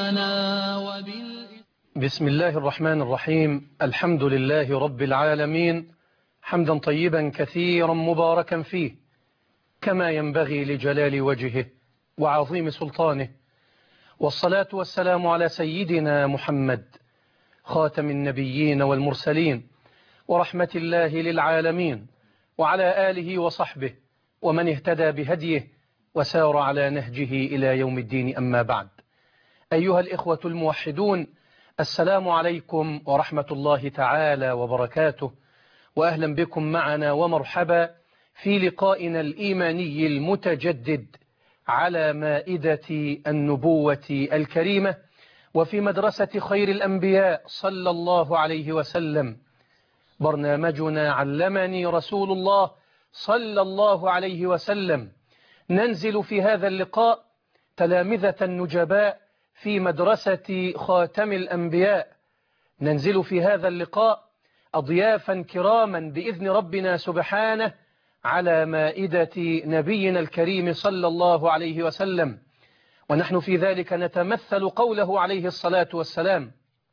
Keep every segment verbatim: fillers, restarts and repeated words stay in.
معنا وبال بسم الله الرحمن الرحيم. الحمد لله رب العالمين، حمدا طيبا كثيرا مباركا فيه كما ينبغي لجلال وجهه وعظيم سلطانه، والصلاة والسلام على سيدنا محمد خاتم النبيين والمرسلين ورحمة الله للعالمين، وعلى آله وصحبه ومن اهتدى بهديه وسار على نهجه إلى يوم الدين. أما بعد، أيها الإخوة الموحدون، السلام عليكم ورحمة الله تعالى وبركاته، وأهلا بكم معنا ومرحبا في لقائنا الإيماني المتجدد على مائدة النبوة الكريمة وفي مدرسة خير الأنبياء صلى الله عليه وسلم. برنامجنا علمني رسول الله صلى الله عليه وسلم. ننزل في هذا اللقاء تلامذة النجباء في مدرسة خاتم الأنبياء، ننزل في هذا اللقاء أضيافا كراما بإذن ربنا سبحانه على مائدة نبينا الكريم صلى الله عليه وسلم، ونحن في ذلك نتمثل قوله عليه الصلاة والسلام: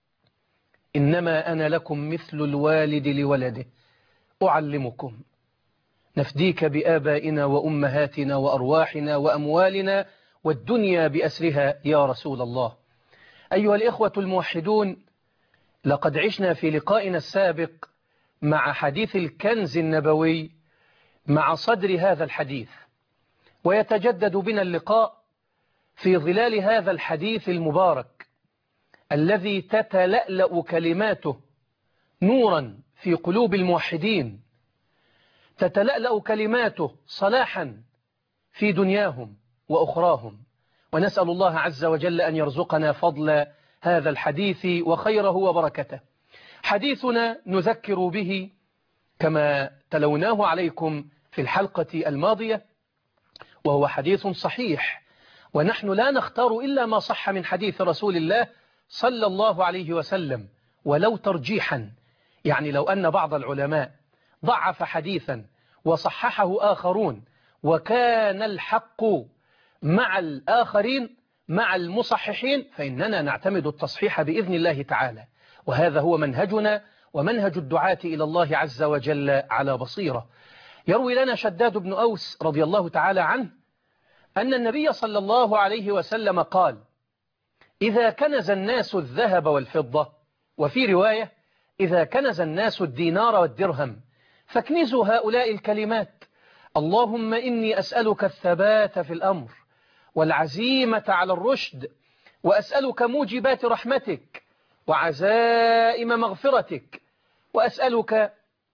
إنما أنا لكم مثل الوالد لولده أعلمكم، نفديك بآبائنا وأمهاتنا وأرواحنا وأموالنا والدنيا بأسرها يا رسول الله. أيها الإخوة الموحدون، لقد عشنا في لقائنا السابق مع حديث الكنز النبوي مع صدر هذا الحديث، ويتجدد بنا اللقاء في ظلال هذا الحديث المبارك الذي تتلألأ كلماته نورا في قلوب الموحدين، تتلألأ كلماته صلاحا في دنياهم وأخراهم، ونسأل الله عز وجل أن يرزقنا فضل هذا الحديث وخيره وبركته. حديثنا نذكر به كما تلوناه عليكم في الحلقة الماضية، وهو حديث صحيح، ونحن لا نختار إلا ما صح من حديث رسول الله صلى الله عليه وسلم، ولو ترجيحا، يعني لو أن بعض العلماء ضعف حديثا وصححه آخرون وكان الحق مع الآخرين مع المصححين، فإننا نعتمد التصحيح بإذن الله تعالى، وهذا هو منهجنا ومنهج الدعاة إلى الله عز وجل على بصيرة. يروي لنا شداد بن أوس رضي الله تعالى عنه أن النبي صلى الله عليه وسلم قال: إذا كنز الناس الذهب والفضة، وفي رواية: إذا كنز الناس الدينار والدرهم، فاكنزوا هؤلاء الكلمات: اللهم إني أسألك الثبات في الأمر والعزيمة على الرشد، وأسألك موجبات رحمتك وعزائم مغفرتك، وأسألك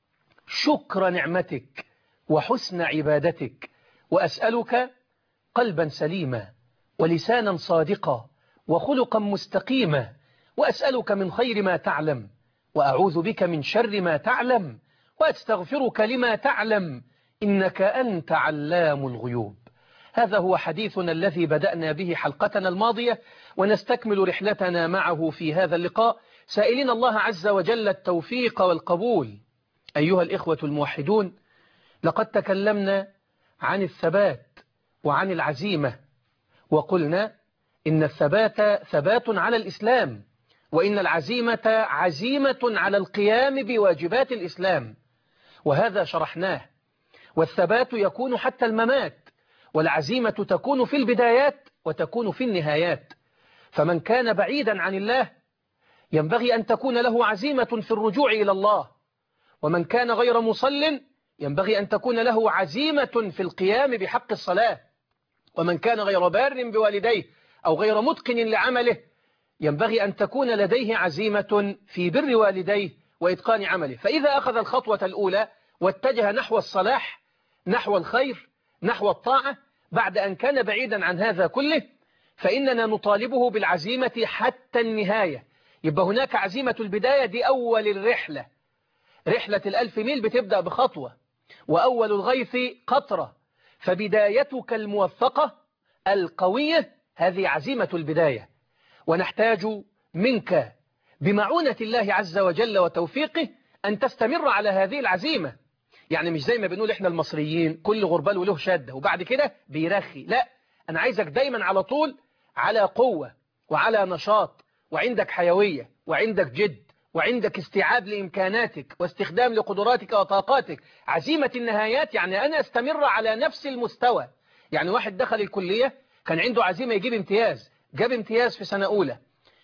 شكر نعمتك وحسن عبادتك، وأسألك قلبا سليما ولسانا صادقا وخلقا مستقيما، وأسألك من خير ما تعلم، وأعوذ بك من شر ما تعلم، وأستغفرك لما تعلم، إنك أنت علام الغيوب. هذا هو حديثنا الذي بدأنا به حلقتنا الماضية، ونستكمل رحلتنا معه في هذا اللقاء سائلين الله عز وجل التوفيق والقبول. أيها الإخوة الموحدون، لقد تكلمنا عن الثبات وعن العزيمة، وقلنا إن الثبات ثبات على الإسلام، وإن العزيمة عزيمة على القيام بواجبات الإسلام، وهذا شرحناه. والثبات يكون حتى الممات، والعزيمة تكون في البدايات وتكون في النهايات. فمن كان بعيدا عن الله ينبغي أن تكون له عزيمة في الرجوع إلى الله، ومن كان غير مصل ينبغي أن تكون له عزيمة في القيام بحق الصلاة، ومن كان غير بار بوالديه أو غير متقن لعمله ينبغي أن تكون لديه عزيمة في بر والديه وإتقان عمله. فإذا أخذ الخطوة الأولى واتجه نحو الصلاح، نحو الخير، نحو الطاعة، بعد أن كان بعيدا عن هذا كله، فإننا نطالبه بالعزيمة حتى النهاية. يبقى هناك عزيمة البداية، دي أول الرحلة، رحلة الألف ميل بتبدأ بخطوة، وأول الغيث قطرة، فبدايتك الموفقة القوية هذه عزيمة البداية. ونحتاج منك بمعونة الله عز وجل وتوفيقه أن تستمر على هذه العزيمة. يعني مش زي ما بنقول إحنا المصريين كل غربال وله شدة وبعد كده بيرخي، لا، أنا عايزك دايما على طول على قوة وعلى نشاط وعندك حيوية وعندك جد وعندك استيعاب لإمكاناتك واستخدام لقدراتك وطاقاتك. عزيمة النهايات يعني أنا أستمر على نفس المستوى. يعني واحد دخل الكلية كان عنده عزيمة يجيب امتياز، جاب امتياز في سنة أولى،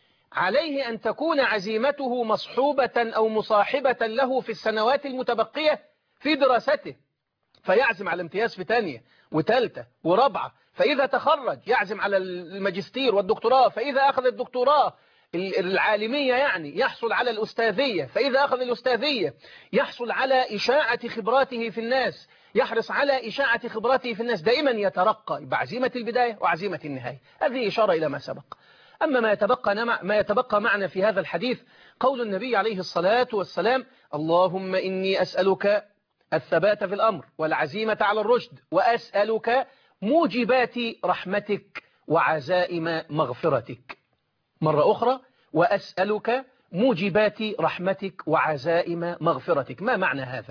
عليه أن تكون عزيمته مصحوبة أو مصاحبة له في السنوات المتبقية في دراسته، فيعزم على امتياز في تانية وتالتة ورابعة، فإذا تخرج يعزم على الماجستير والدكتوراه، فإذا أخذ الدكتوراه العالمية يعني يحصل على الأستاذية، فإذا أخذ الأستاذية يحصل على إشاعة خبراته في الناس، يحرص على إشاعة خبراته في الناس، دائما يترقى بعزيمة البداية وعزيمة النهاية. هذه إشارة إلى ما سبق. أما ما يتبقى, ما يتبقى معنا في هذا الحديث قول النبي عليه الصلاة والسلام: اللهم إني أسألك الثبات في الأمر والعزيمة على الرشد، وأسألك موجبات رحمتك وعزائم مغفرتك. مرة أخرى: وأسألك موجبات رحمتك وعزائم مغفرتك. ما معنى هذا؟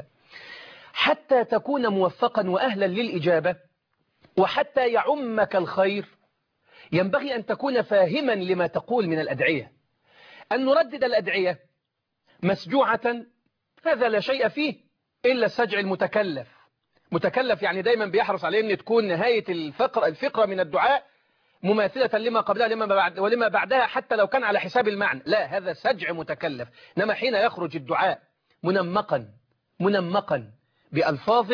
حتى تكون موفقا وأهلا للإجابة وحتى يعمك الخير ينبغي أن تكون فاهما لما تقول من الأدعية. أن نردد الأدعية مسجوعة هذا لا شيء فيه إلا السجع المتكلف. متكلف يعني دايما بيحرص عليه أن تكون نهاية الفقرة, الفقرة من الدعاء مماثلة لما قبلها لما بعد ولما بعدها، حتى لو كان على حساب المعنى. لا، هذا سجع متكلف. إنما حين يخرج الدعاء منمقا منمقا بألفاظ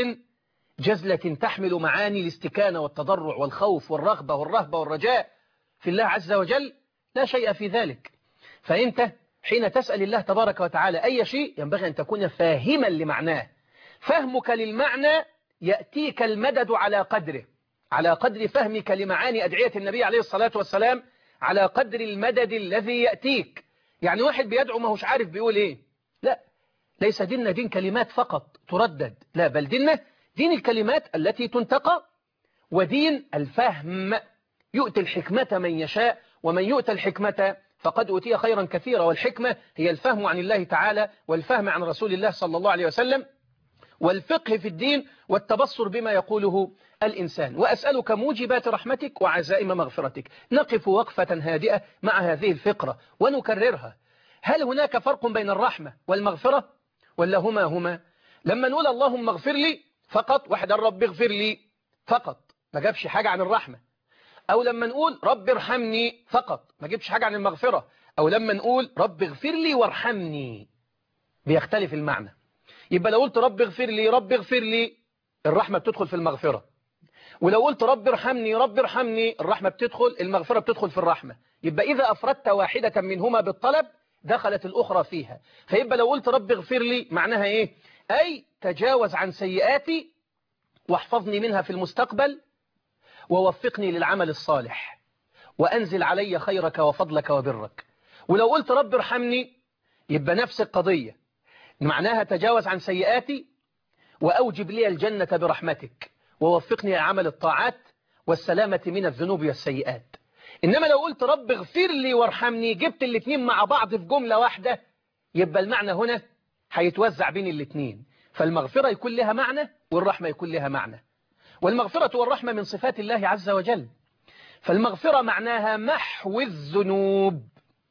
جزلة تحمل معاني الاستكانة والتضرع والخوف والرغبة والرهبة والرجاء في الله عز وجل، لا شيء في ذلك. فأنت حين تسأل الله تبارك وتعالى أي شيء ينبغي أن تكون فاهما لمعناه. فهمك للمعنى يأتيك المدد على قدره، على قدر فهمك لمعاني أدعية النبي عليه الصلاة والسلام، على قدر المدد الذي يأتيك. يعني واحد بيدعو ما هوش عارف بيقول إيه. لا، ليس ديننا دين كلمات فقط تردد، لا، بل ديننا دين الكلمات التي تنتقى، ودين الفهم. يؤتي الحكمة من يشاء، ومن يؤتى الحكمة فقد أوتي خيرا كثيرا. والحكمة هي الفهم عن الله تعالى والفهم عن رسول الله صلى الله عليه وسلم، والفقه في الدين والتبصر بما يقوله الإنسان. وأسألك موجبات رحمتك وعزائم مغفرتك. نقف وقفة هادئة مع هذه الفقرة ونكررها. هل هناك فرق بين الرحمة والمغفرة ولا هما هما؟ لما نقول اللهم اغفر لي فقط، واحد الرب اغفر لي فقط، ما جابش حاجة عن الرحمة. أو لما نقول رب ارحمني فقط، ما جابش حاجة عن المغفرة. أو لما نقول رب اغفر لي وارحمني، بيختلف المعنى. يبقى لو قلت رب اغفر لي رب اغفر لي الرحمة بتدخل في المغفرة، ولو قلت رب ارحمني رب ارحمني الرحمة بتدخل، المغفرة بتدخل في الرحمة. يبقى إذا أفردت واحدة منهما بالطلب دخلت الأخرى فيها. فيبقى لو قلت رب اغفر لي معناها إيه؟ أي تجاوز عن سيئاتي واحفظني منها في المستقبل ووفقني للعمل الصالح وأنزل علي خيرك وفضلك وبرك. ولو قلت رب ارحمني يبقى نفس القضية، معناها تجاوز عن سيئاتي وأوجب لي الجنة برحمتك ووفقني لعمل الطاعات والسلامة من الذنوب والسيئات. إنما لو قلت رب اغفر لي وارحمني جبت الاثنين مع بعض في جملة واحدة، يبقى المعنى هنا هيتوزع بين الاثنين. فالمغفرة يكون لها معنى والرحمة يكون لها معنى. والمغفرة والرحمة من صفات الله عز وجل. فالمغفرة معناها محو الذنوب،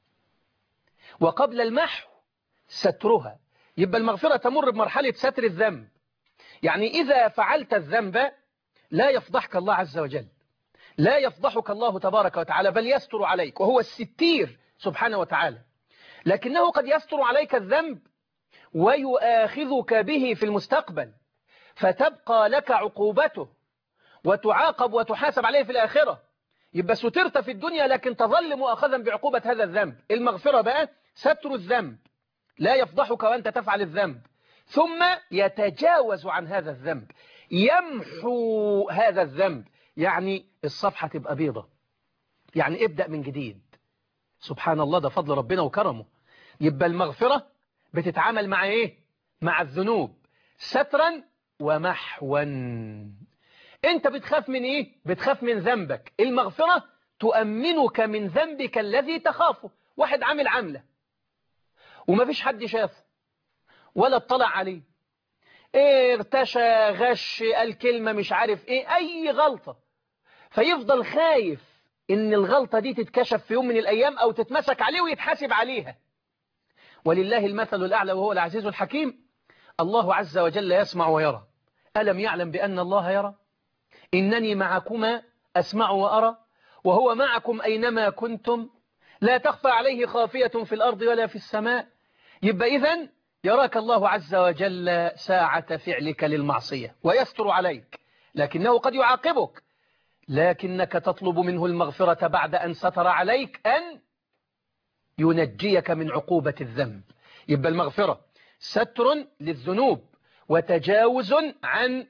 وقبل المحو سترها. يبقى المغفرة تمر بمرحلة ستر الذنب. يعني إذا فعلت الذنب لا يفضحك الله عز وجل، لا يفضحك الله تبارك وتعالى، بل يستر عليك، وهو الستير سبحانه وتعالى. لكنه قد يستر عليك الذنب ويؤاخذك به في المستقبل، فتبقى لك عقوبته وتعاقب وتحاسب عليه في الآخرة. يبقى سترت في الدنيا لكن تظل مؤاخذا بعقوبة هذا الذنب. المغفرة بقى ستر الذنب، لا يفضحك وأنت تفعل الذنب، ثم يتجاوز عن هذا الذنب، يمحو هذا الذنب، يعني الصفحة تبقى بيضة، يعني ابدأ من جديد. سبحان الله، ده فضل ربنا وكرمه. يبقى المغفرة بتتعامل مع ايه؟ مع الذنوب سترا ومحوا. انت بتخاف من ايه؟ بتخاف من ذنبك. المغفرة تؤمنك من ذنبك الذي تخافه. واحد عامل عملة وما فيش حد شافه ولا اطلع عليه، ايه، ارتشى، غش، قال كلمة مش عارف ايه، اي غلطة، فيفضل خايف إن الغلطة دي تتكشف في يوم من الأيام أو تتمسك عليه ويتحاسب عليها. ولله المثل الأعلى وهو العزيز الحكيم. الله عز وجل يسمع ويرى. ألم يعلم بأن الله يرى؟ إنني معكما أسمع وأرى وهو معكم أينما كنتم لا تخفى عليه خافية في الأرض ولا في السماء. يبقى إذن يراك الله عز وجل ساعة فعلك للمعصية ويستر عليك، لكنه قد يعاقبك، لكنك تطلب منه المغفرة بعد أن ستر عليك أن ينجيك من عقوبة الذنب. يبقى المغفرة ستر للذنوب وتجاوز عن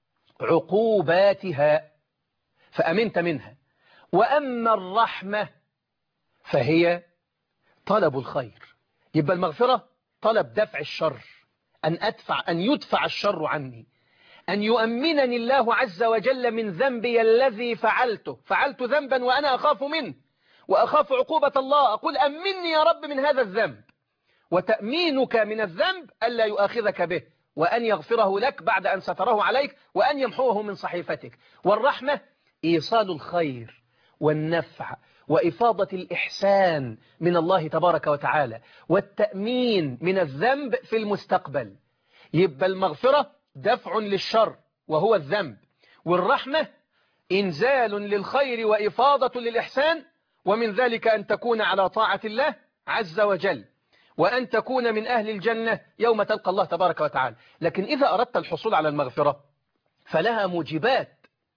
عقوباتها فأمنت منها. وأما الرحمة فهي طلب الخير. يبقى المغفرة طلب دفع الشر، أن أدفع أن يدفع الشر عني، أن يؤمنني الله عز وجل من ذنبي الذي فعلته. فعلت ذنبا وأنا أخاف منه وأخاف عقوبة الله، أقول أمني يا رب من هذا الذنب. وتأمينك من الذنب ألا يؤاخذك به، وأن يغفره لك بعد أن ستره عليك، وأن يمحوه من صحيفتك. والرحمة إيصال الخير والنفع وإفاضة الإحسان من الله تبارك وتعالى، والتأمين من الذنب في المستقبل. يبقى المغفرة دفع للشر وهو الذنب، والرحمة إنزال للخير وإفاضة للإحسان، ومن ذلك أن تكون على طاعة الله عز وجل، وأن تكون من أهل الجنة يوم تلقى الله تبارك وتعالى. لكن إذا أردت الحصول على المغفرة فلها موجبات.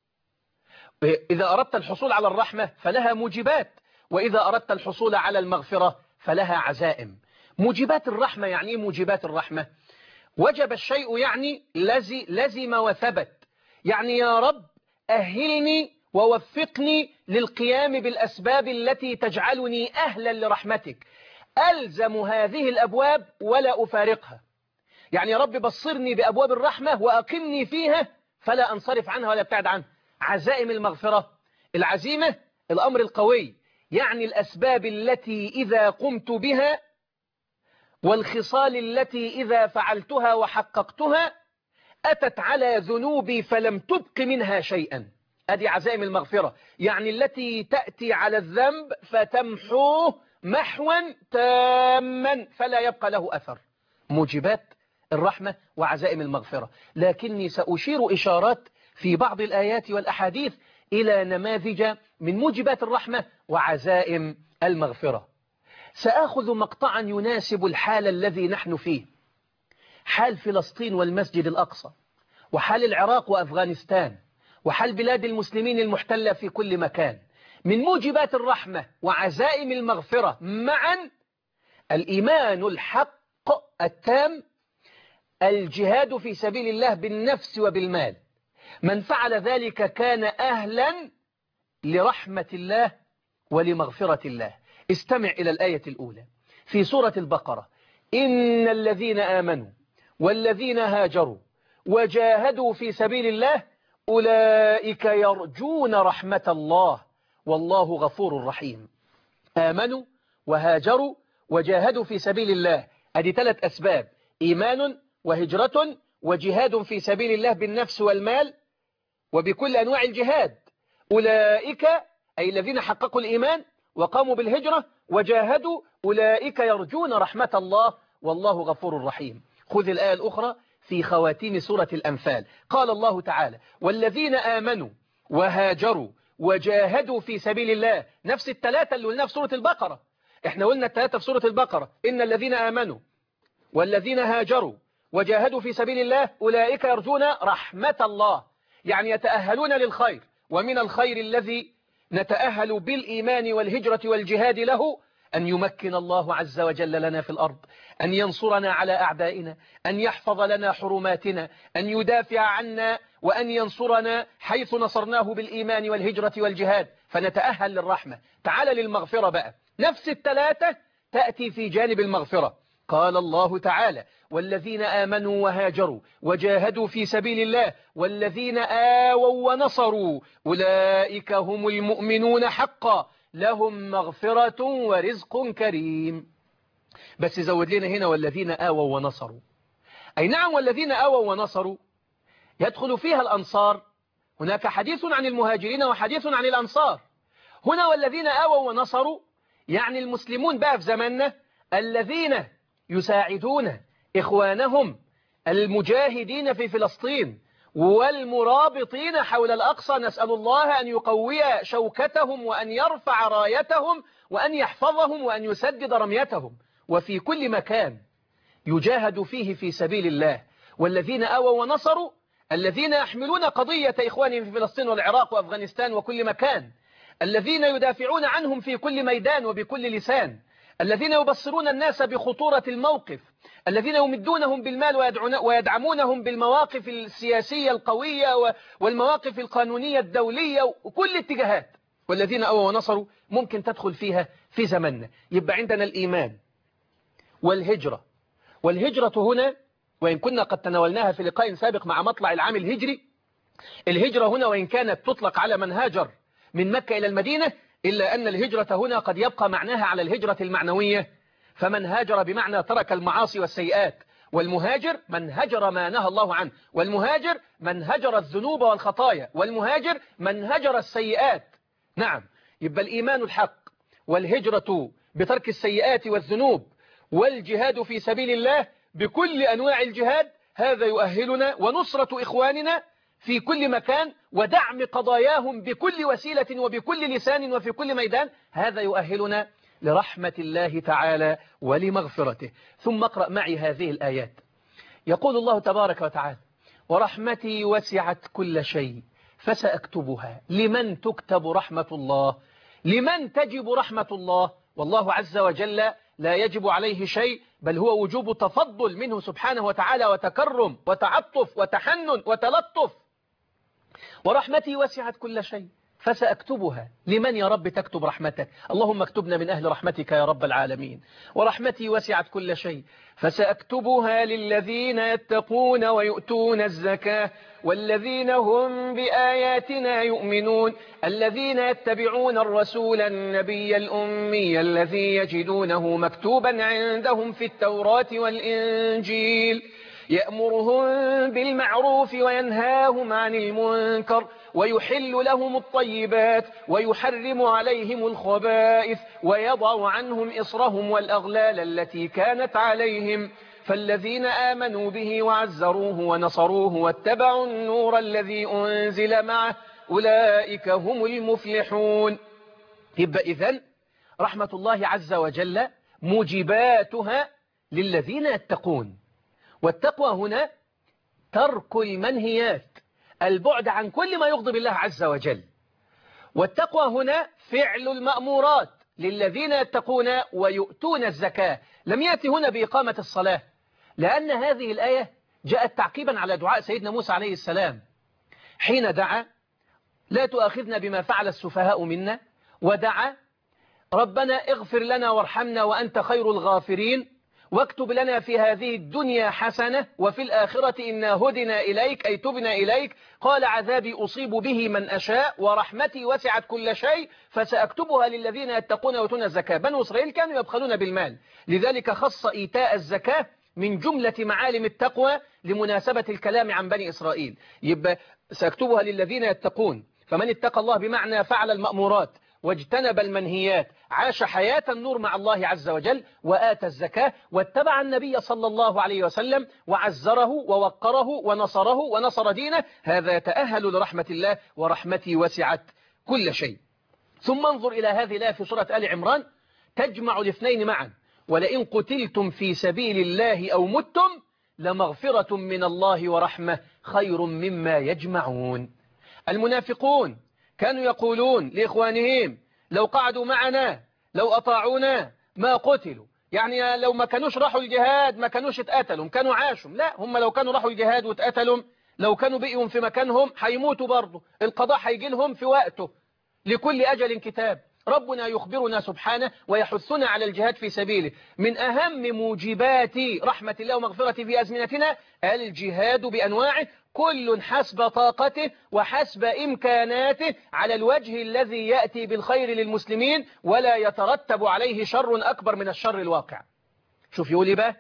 إذا أردت الحصول على الرحمة فلها موجبات، وإذا أردت الحصول على المغفرة فلها عزائم. موجبات الرحمة يعني إيه؟ موجبات الرحمة وجب الشيء يعني لزي لزم وثبت، يعني يا رب أهلني ووفقني للقيام بالأسباب التي تجعلني أهلا لرحمتك، ألزم هذه الأبواب ولا أفارقها. يعني يا رب بصرني بأبواب الرحمة وأقمني فيها فلا أنصرف عنها ولا ابتعد عنها. عزائم المغفرة، العزيمة الأمر القوي، يعني الأسباب التي إذا قمت بها والخصال التي إذا فعلتها وحققتها أتت على ذنوبي فلم تبق منها شيئا. أدي عزائم المغفرة، يعني التي تأتي على الذنب فتمحوه محوا تاما فلا يبقى له أثر. موجبات الرحمة وعزائم المغفرة. لكني سأشير إشارات في بعض الآيات والأحاديث إلى نماذج من موجبات الرحمة وعزائم المغفرة. سأخذ مقطعا يناسب الحال الذي نحن فيه، حال فلسطين والمسجد الأقصى، وحال العراق وأفغانستان، وحال بلاد المسلمين المحتلة في كل مكان. من موجبات الرحمة وعزائم المغفرة معا الإيمان الحق التام، الجهاد في سبيل الله بالنفس وبالمال. من فعل ذلك كان أهلا لرحمة الله ولمغفرة الله. استمع إلى الآية الأولى في سورة البقرة: إن الذين آمنوا والذين هاجروا وجاهدوا في سبيل الله أولئك يرجون رحمة الله والله غفور رحيم. آمنوا وهاجروا وجاهدوا في سبيل الله، هذه ثلاث أسباب: إيمان وهجرة وجهاد في سبيل الله بالنفس والمال وبكل أنواع الجهاد. أولئك أي الذين حققوا الإيمان وقاموا بالهجرة وجاهدوا، أولئك يرجون رحمة الله والله غفور رحيم. خذ الآية الأخرى في خواتيم سورة الأنفال، قال الله تعالى: والذين آمنوا وهاجروا وجاهدوا في سبيل الله. نفس الثلاثة اللي قلنا في سورة البقرة. احنا قلنا الثلاثة في سورة البقرة: إن الذين آمنوا والذين هاجروا وجاهدوا في سبيل الله أولئك يرجون رحمة الله، يعني يتأهلون للخير. ومن الخير الذي نتأهل بالإيمان والهجرة والجهاد له أن يمكن الله عز وجل لنا في الأرض، أن ينصرنا على أعدائنا، أن يحفظ لنا حرماتنا، أن يدافع عنا، وأن ينصرنا حيث نصرناه بالإيمان والهجرة والجهاد، فنتأهل للرحمة. تعال للمغفرة بقى، نفس الثلاثة تأتي في جانب المغفرة. قال الله تعالى: والذين آمنوا وهاجروا وجاهدوا في سبيل الله والذين آووا ونصروا أولئك هم المؤمنون حقا لهم مغفرة ورزق كريم. بس زود لنا هنا والذين آووا ونصروا. أي نعم، والذين آووا ونصروا يدخل فيها الأنصار. هناك حديث عن المهاجرين وحديث عن الأنصار. هنا والذين آووا ونصروا يعني المسلمون بقى في زماننا الذين يساعدون إخوانهم المجاهدين في فلسطين والمرابطين حول الأقصى. نسأل الله أن يقوي شوكتهم وأن يرفع رايتهم وأن يحفظهم وأن يسدد رميتهم. وفي كل مكان يجاهد فيه في سبيل الله والذين آووا ونصروا الذين يحملون قضية إخوانهم في فلسطين والعراق وأفغانستان وكل مكان، الذين يدافعون عنهم في كل ميدان وبكل لسان، الذين يبصرون الناس بخطورة الموقف، الذين يمدونهم بالمال ويدعمونهم بالمواقف السياسية القوية والمواقف القانونية الدولية وكل اتجاهات. والذين آووا ونصروا ممكن تدخل فيها في زمننا. يبقى عندنا الإيمان والهجرة. والهجرة هنا وإن كنا قد تناولناها في لقاء سابق مع مطلع العام الهجري، الهجرة هنا وإن كانت تطلق على من هاجر من مكة إلى المدينة إلا أن الهجرة هنا قد يبقى معناها على الهجرة المعنوية. فمن هاجر بمعنى ترك المعاصي والسيئات، والمهاجر من هجر ما نهى الله عنه، والمهاجر من هجر الذنوب والخطايا، والمهاجر من هجر السيئات. نعم، يبقى الإيمان الحق والهجرة بترك السيئات والذنوب والجهاد في سبيل الله بكل أنواع الجهاد، هذا يؤهلنا ونصرة إخواننا في كل مكان ودعم قضاياهم بكل وسيلة وبكل لسان وفي كل ميدان، هذا يؤهلنا لرحمة الله تعالى ولمغفرته. ثم اقرأ معي هذه الآيات. يقول الله تبارك وتعالى: ورحمتي وسعت كل شيء فسأكتبها. لمن تكتب رحمة الله؟ لمن تجب رحمة الله؟ والله عز وجل لا يجب عليه شيء، بل هو وجوب تفضل منه سبحانه وتعالى وتكرم وتعطف وتحنن وتلطف. ورحمتي وسعت كل شيء فسأكتبها. لمن يا رب تكتب رحمتك؟ اللهم اكتبنا من أهل رحمتك يا رب العالمين. ورحمتي وسعت كل شيء فسأكتبها للذين يتقون ويؤتون الزكاة والذين هم بآياتنا يؤمنون الذين يتبعون الرسول النبي الأمي الذي يجدونه مكتوبا عندهم في التوراة والإنجيل يأمرهم بالمعروف وينهاهم عن المنكر ويحل لهم الطيبات ويحرم عليهم الخبائث ويضع عنهم إصرهم والأغلال التي كانت عليهم فالذين آمنوا به وعزروه ونصروه واتبعوا النور الذي أنزل معه أولئك هم المفلحون. يبقى إذن رحمة الله عز وجل موجباتها للذين يتقون. والتقوى هنا ترك المنهيات، البعد عن كل ما يغضب الله عز وجل. والتقوى هنا فعل المأمورات للذين يتقون ويؤتون الزكاة. لم يأتي هنا بإقامة الصلاة، لأن هذه الآية جاءت تعقيبا على دعاء سيدنا موسى عليه السلام حين دعا: لا تؤاخذنا بما فعل السفهاء منا، ودعا: ربنا اغفر لنا وارحمنا وأنت خير الغافرين، واكتب لنا في هذه الدنيا حسنة وفي الآخرة إنا هدنا إليك أي تبنا إليك. قال: عذابي أصيب به من أشاء ورحمتي وسعت كل شيء فسأكتبها للذين يتقون ويؤتون الزكاة. بنو إسرائيل كانوا يبخلون بالمال، لذلك خص إيتاء الزكاة من جملة معالم التقوى لمناسبة الكلام عن بني إسرائيل. يبقى سأكتبها للذين يتقون، فمن اتقى الله بمعنى فعل المأمورات واجتنب المنهيات عاش حياة النور مع الله عز وجل وآتى الزكاة واتبع النبي صلى الله عليه وسلم وعزره ووقره ونصره ونصر دينه، هذا يتأهل لرحمة الله. ورحمتي وسعت كل شيء. ثم انظر إلى هذه الآية في سورة آل عمران تجمع الاثنين معا: ولئن قتلتم في سبيل الله أو متم لمغفرة من الله ورحمة خير مما يجمعون. المنافقون كانوا يقولون لإخوانهم: لو قعدوا معنا لو أطاعونا ما قتلوا، يعني لو ما كانوش راحوا الجهاد ما كانوش اتقتلوا، كانوا عاشوا. لا، هم لو كانوا راحوا الجهاد واتقتلوا، لو كانوا بقيهم في مكانهم هيموتوا برضه، القضاء هيجي لهم في وقته، لكل أجل كتاب. ربنا يخبرنا سبحانه ويحثنا على الجهاد في سبيله. من أهم موجبات رحمة الله ومغفرته في أزمنتنا الجهاد بأنواعه، كل حسب طاقته وحسب إمكاناته على الوجه الذي يأتي بالخير للمسلمين ولا يترتب عليه شر أكبر من الشر الواقع. شوف يقول بقى: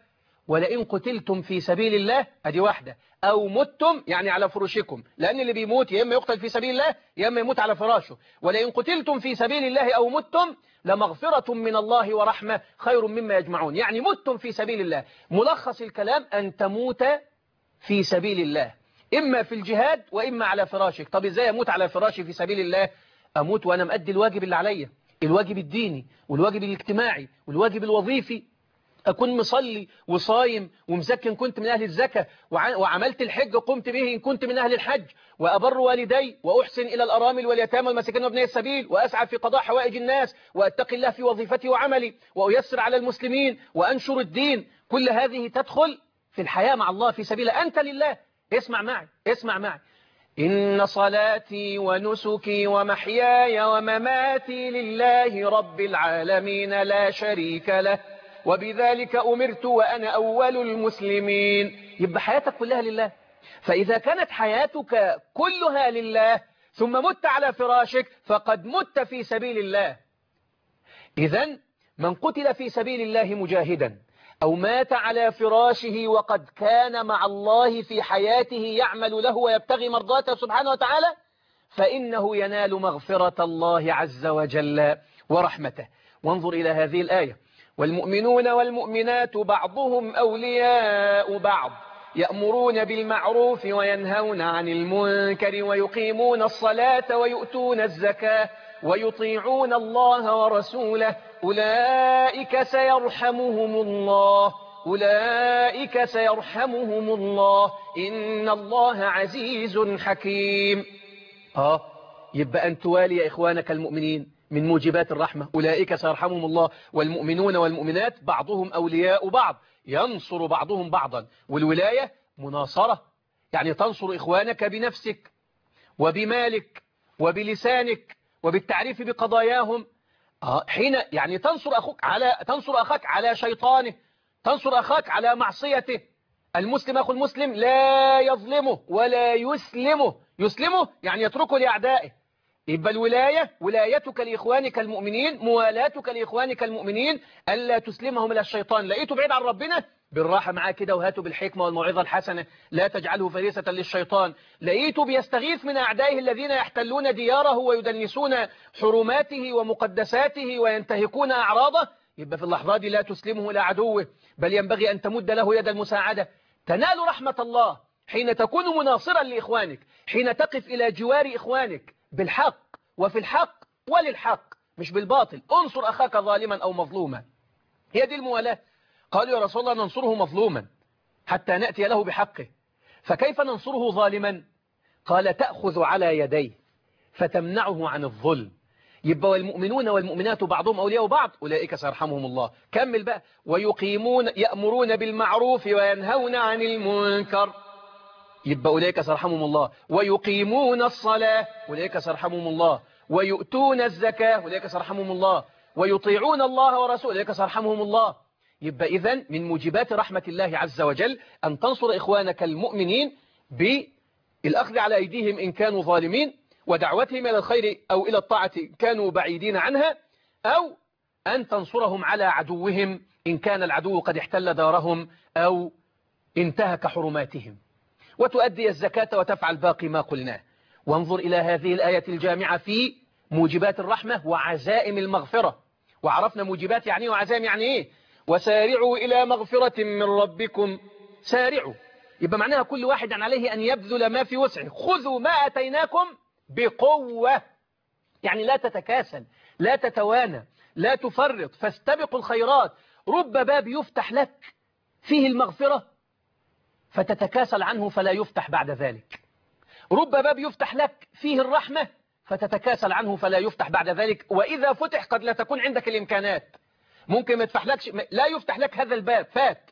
ولئن قتلتم في سبيل الله ادي واحدة، او متم يعني على فراشكم، لان اللي بيموت يا اما يقتل في سبيل الله يا اما يموت على فراشه. ولئن قتلتم في سبيل الله او متم لمغفرة من الله ورحمة خير مما يجمعون، يعني متم في سبيل الله. ملخص الكلام أن تموت في سبيل الله، إما في الجهاد وإما على فراشك. طب إزاي أموت على فراشي في سبيل الله؟ أموت وأنا مؤدي الواجب اللي عليا، الواجب الديني والواجب الاجتماعي والواجب الوظيفي، أكون مصلي وصايم ومزكن كنت من أهل الزكاة، وعملت الحج قمت به إن كنت من أهل الحج، وأبر والدي وأحسن إلى الأرامل واليتامى والمساكين وابني السبيل، وأسعى في قضاء حوائج الناس، وأتقي الله في وظيفتي وعملي، وأيسر على المسلمين وأنشر الدين. كل هذه تدخل في الحياة مع الله في سبيل أنت لله. اسمع معي اسمع معي إن صلاتي ونسكي ومحياي ومماتي لله رب العالمين لا شريك له وبذلك أمرت وأنا أول المسلمين. يبقى حياتك كلها لله. فإذا كانت حياتك كلها لله ثم مت على فراشك فقد مت في سبيل الله. إذن من قتل في سبيل الله مجاهدا أو مات على فراشه وقد كان مع الله في حياته يعمل له ويبتغي مرضاته سبحانه وتعالى فإنه ينال مغفرة الله عز وجل ورحمته. وانظر إلى هذه الآية: والمؤمنون والمؤمنات بعضهم أولياء بعض يأمرون بالمعروف وينهون عن المنكر ويقيمون الصلاة ويؤتون الزكاة ويطيعون الله ورسوله أولئك سيرحمهم الله أولئك سيرحمهم الله إن الله عزيز حكيم. آه يبقى أن توالي إخوانك المؤمنين من موجبات الرحمة. أولئك سيرحمهم الله. والمؤمنون والمؤمنات بعضهم أولياء بعض ينصر بعضهم بعضا. والولاية مناصرة، يعني تنصر إخوانك بنفسك وبمالك وبلسانك وبالتعريف بقضاياهم. آه حين يعني تنصر أخوك على تنصر أخاك على شيطانه، تنصر أخاك على معصيته. المسلم أخو المسلم لا يظلمه ولا يسلمه. يسلمه يعني يتركه لأعدائه. يبقى الولاية ولايتك لإخوانك المؤمنين، موالاتك لإخوانك المؤمنين، ألا تسلمهم إلى الشيطان. لقيته بعيد عن ربنا بالراحة معاه كده وهاته بالحكمة والموعظة الحسنة، لا تجعله فريسة للشيطان. لقيته بيستغيث من أعدائه الذين يحتلون دياره ويدنسون حرماته ومقدساته وينتهكون أعراضه، يبقى في اللحظة دي لا تسلمه إلى عدوه، بل ينبغي أن تمد له يد المساعدة. تنال رحمة الله حين تكون مناصرا لإخوانك، حين تقف إلى جوار إخوانك بالحق وفي الحق وللحق مش بالباطل. انصر أخاك ظالما أو مظلوما. هي دي الموالاة. قالوا يا رسول الله ننصره مظلوما حتى نأتي له بحقه، فكيف ننصره ظالما؟ قال تأخذ على يديه فتمنعه عن الظلم. يبقى والمؤمنون والمؤمنات بعضهم أولياء بعض أولئك سيرحمهم الله. كمل بقى: ويقيمون يأمرون بالمعروف وينهون عن المنكر. يبقى أولئك سيرحمهم الله. ويقيمون الصلاة أولئك سيرحمهم الله. ويؤتون الزكاة أولئك سيرحمهم الله. ويطيعون الله ورسوله أولئك سيرحمهم الله. يبقى إذن من موجبات رحمة الله عز وجل أن تنصر إخوانك المؤمنين بالأخذ على أيديهم إن كانوا ظالمين، ودعوتهم إلى الخير أو إلى الطاعة كانوا بعيدين عنها، أو أن تنصرهم على عدوهم إن كان العدو قد احتل دارهم أو انتهك حرماتهم، وتؤدي الزكاة وتفعل باقي ما قلناه. وانظر إلى هذه الآية الجامعة في موجبات الرحمة وعزائم المغفرة. وعرفنا موجبات يعني وعزائم يعني إيه. وسارعوا إلى مغفرة من ربكم. سارعوا يبقى معناها كل واحد عليه أن يبذل ما في وسعه. خذوا ما أتيناكم بقوة، يعني لا تتكاسل، لا تتوانى، لا تفرط، فاستبقوا الخيرات. رب باب يفتح لك فيه المغفرة فتتكاسل عنه فلا يفتح بعد ذلك. رب باب يفتح لك فيه الرحمة فتتكاسل عنه فلا يفتح بعد ذلك. وإذا فتح قد لا تكون عندك الإمكانات، ممكن ما يفتح لكش، لا يفتح لك هذا الباب فات،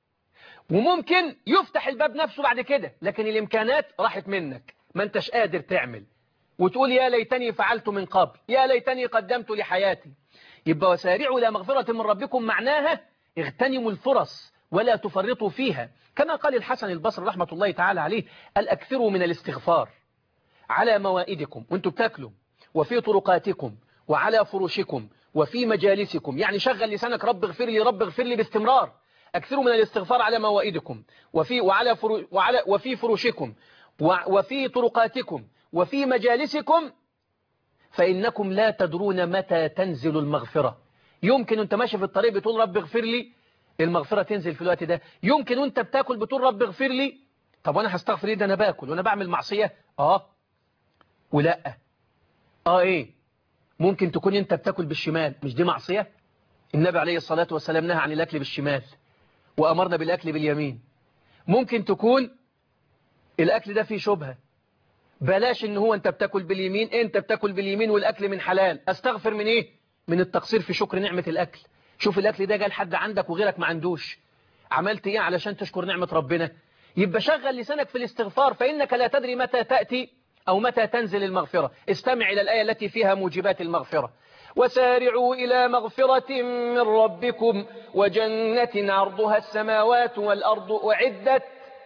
وممكن يفتح الباب نفسه بعد كده لكن الإمكانات راحت منك، ما انتش قادر تعمل، وتقول يا ليتني فعلت من قبل، يا ليتني قدمت لحياتي. يبقى وسارعوا إلى مغفرة من ربكم معناها اغتنموا الفرص ولا تفرطوا فيها. كما قال الحسن البصري رحمة الله تعالى عليه: الأكثروا من الاستغفار على موائدكم وانتم بتاكلوا، وفي طرقاتكم، وعلى فرشكم، وفي مجالسكم. يعني شغل لسانك رب اغفر لي رب اغفر لي باستمرار. أكثروا من الاستغفار على موائدكم وفي وعلى فرو وعلى وفي فروشكم وفي طرقاتكم وفي مجالسكم، فإنكم لا تدرون متى تنزل المغفرة. يمكن أنت ماشي في الطريق بتقول رب اغفر لي، المغفرة تنزل في الوقت ده. يمكن أنت بتاكل بتقول رب اغفر لي، طب وأنا هستغفر إيه ده أنا باكل وأنا بعمل معصية؟ آه ولا آه إيه ممكن تكون أنت بتاكل بالشمال، مش دي معصية؟ النبي عليه الصلاة والسلام نهى عن الأكل بالشمال وأمرنا بالأكل باليمين. ممكن تكون الأكل ده فيه شبهة، بلاش إن هو أنت بتاكل باليمين، أنت بتاكل باليمين والأكل من حلال، أستغفر من إيه؟ من التقصير في شكر نعمة الأكل. شوف الأكل ده جاء لحد عندك وغيرك ما عندوش، عملت إيه علشان تشكر نعمة ربنا؟ يبقى شغل لسانك في الاستغفار، فإنك لا تدري متى تأتي أو متى تنزل المغفرة. استمع إلى الآية التي فيها موجبات المغفرة: وسارعوا إلى مغفرة من ربكم وجنة عرضها السماوات والأرض أعدت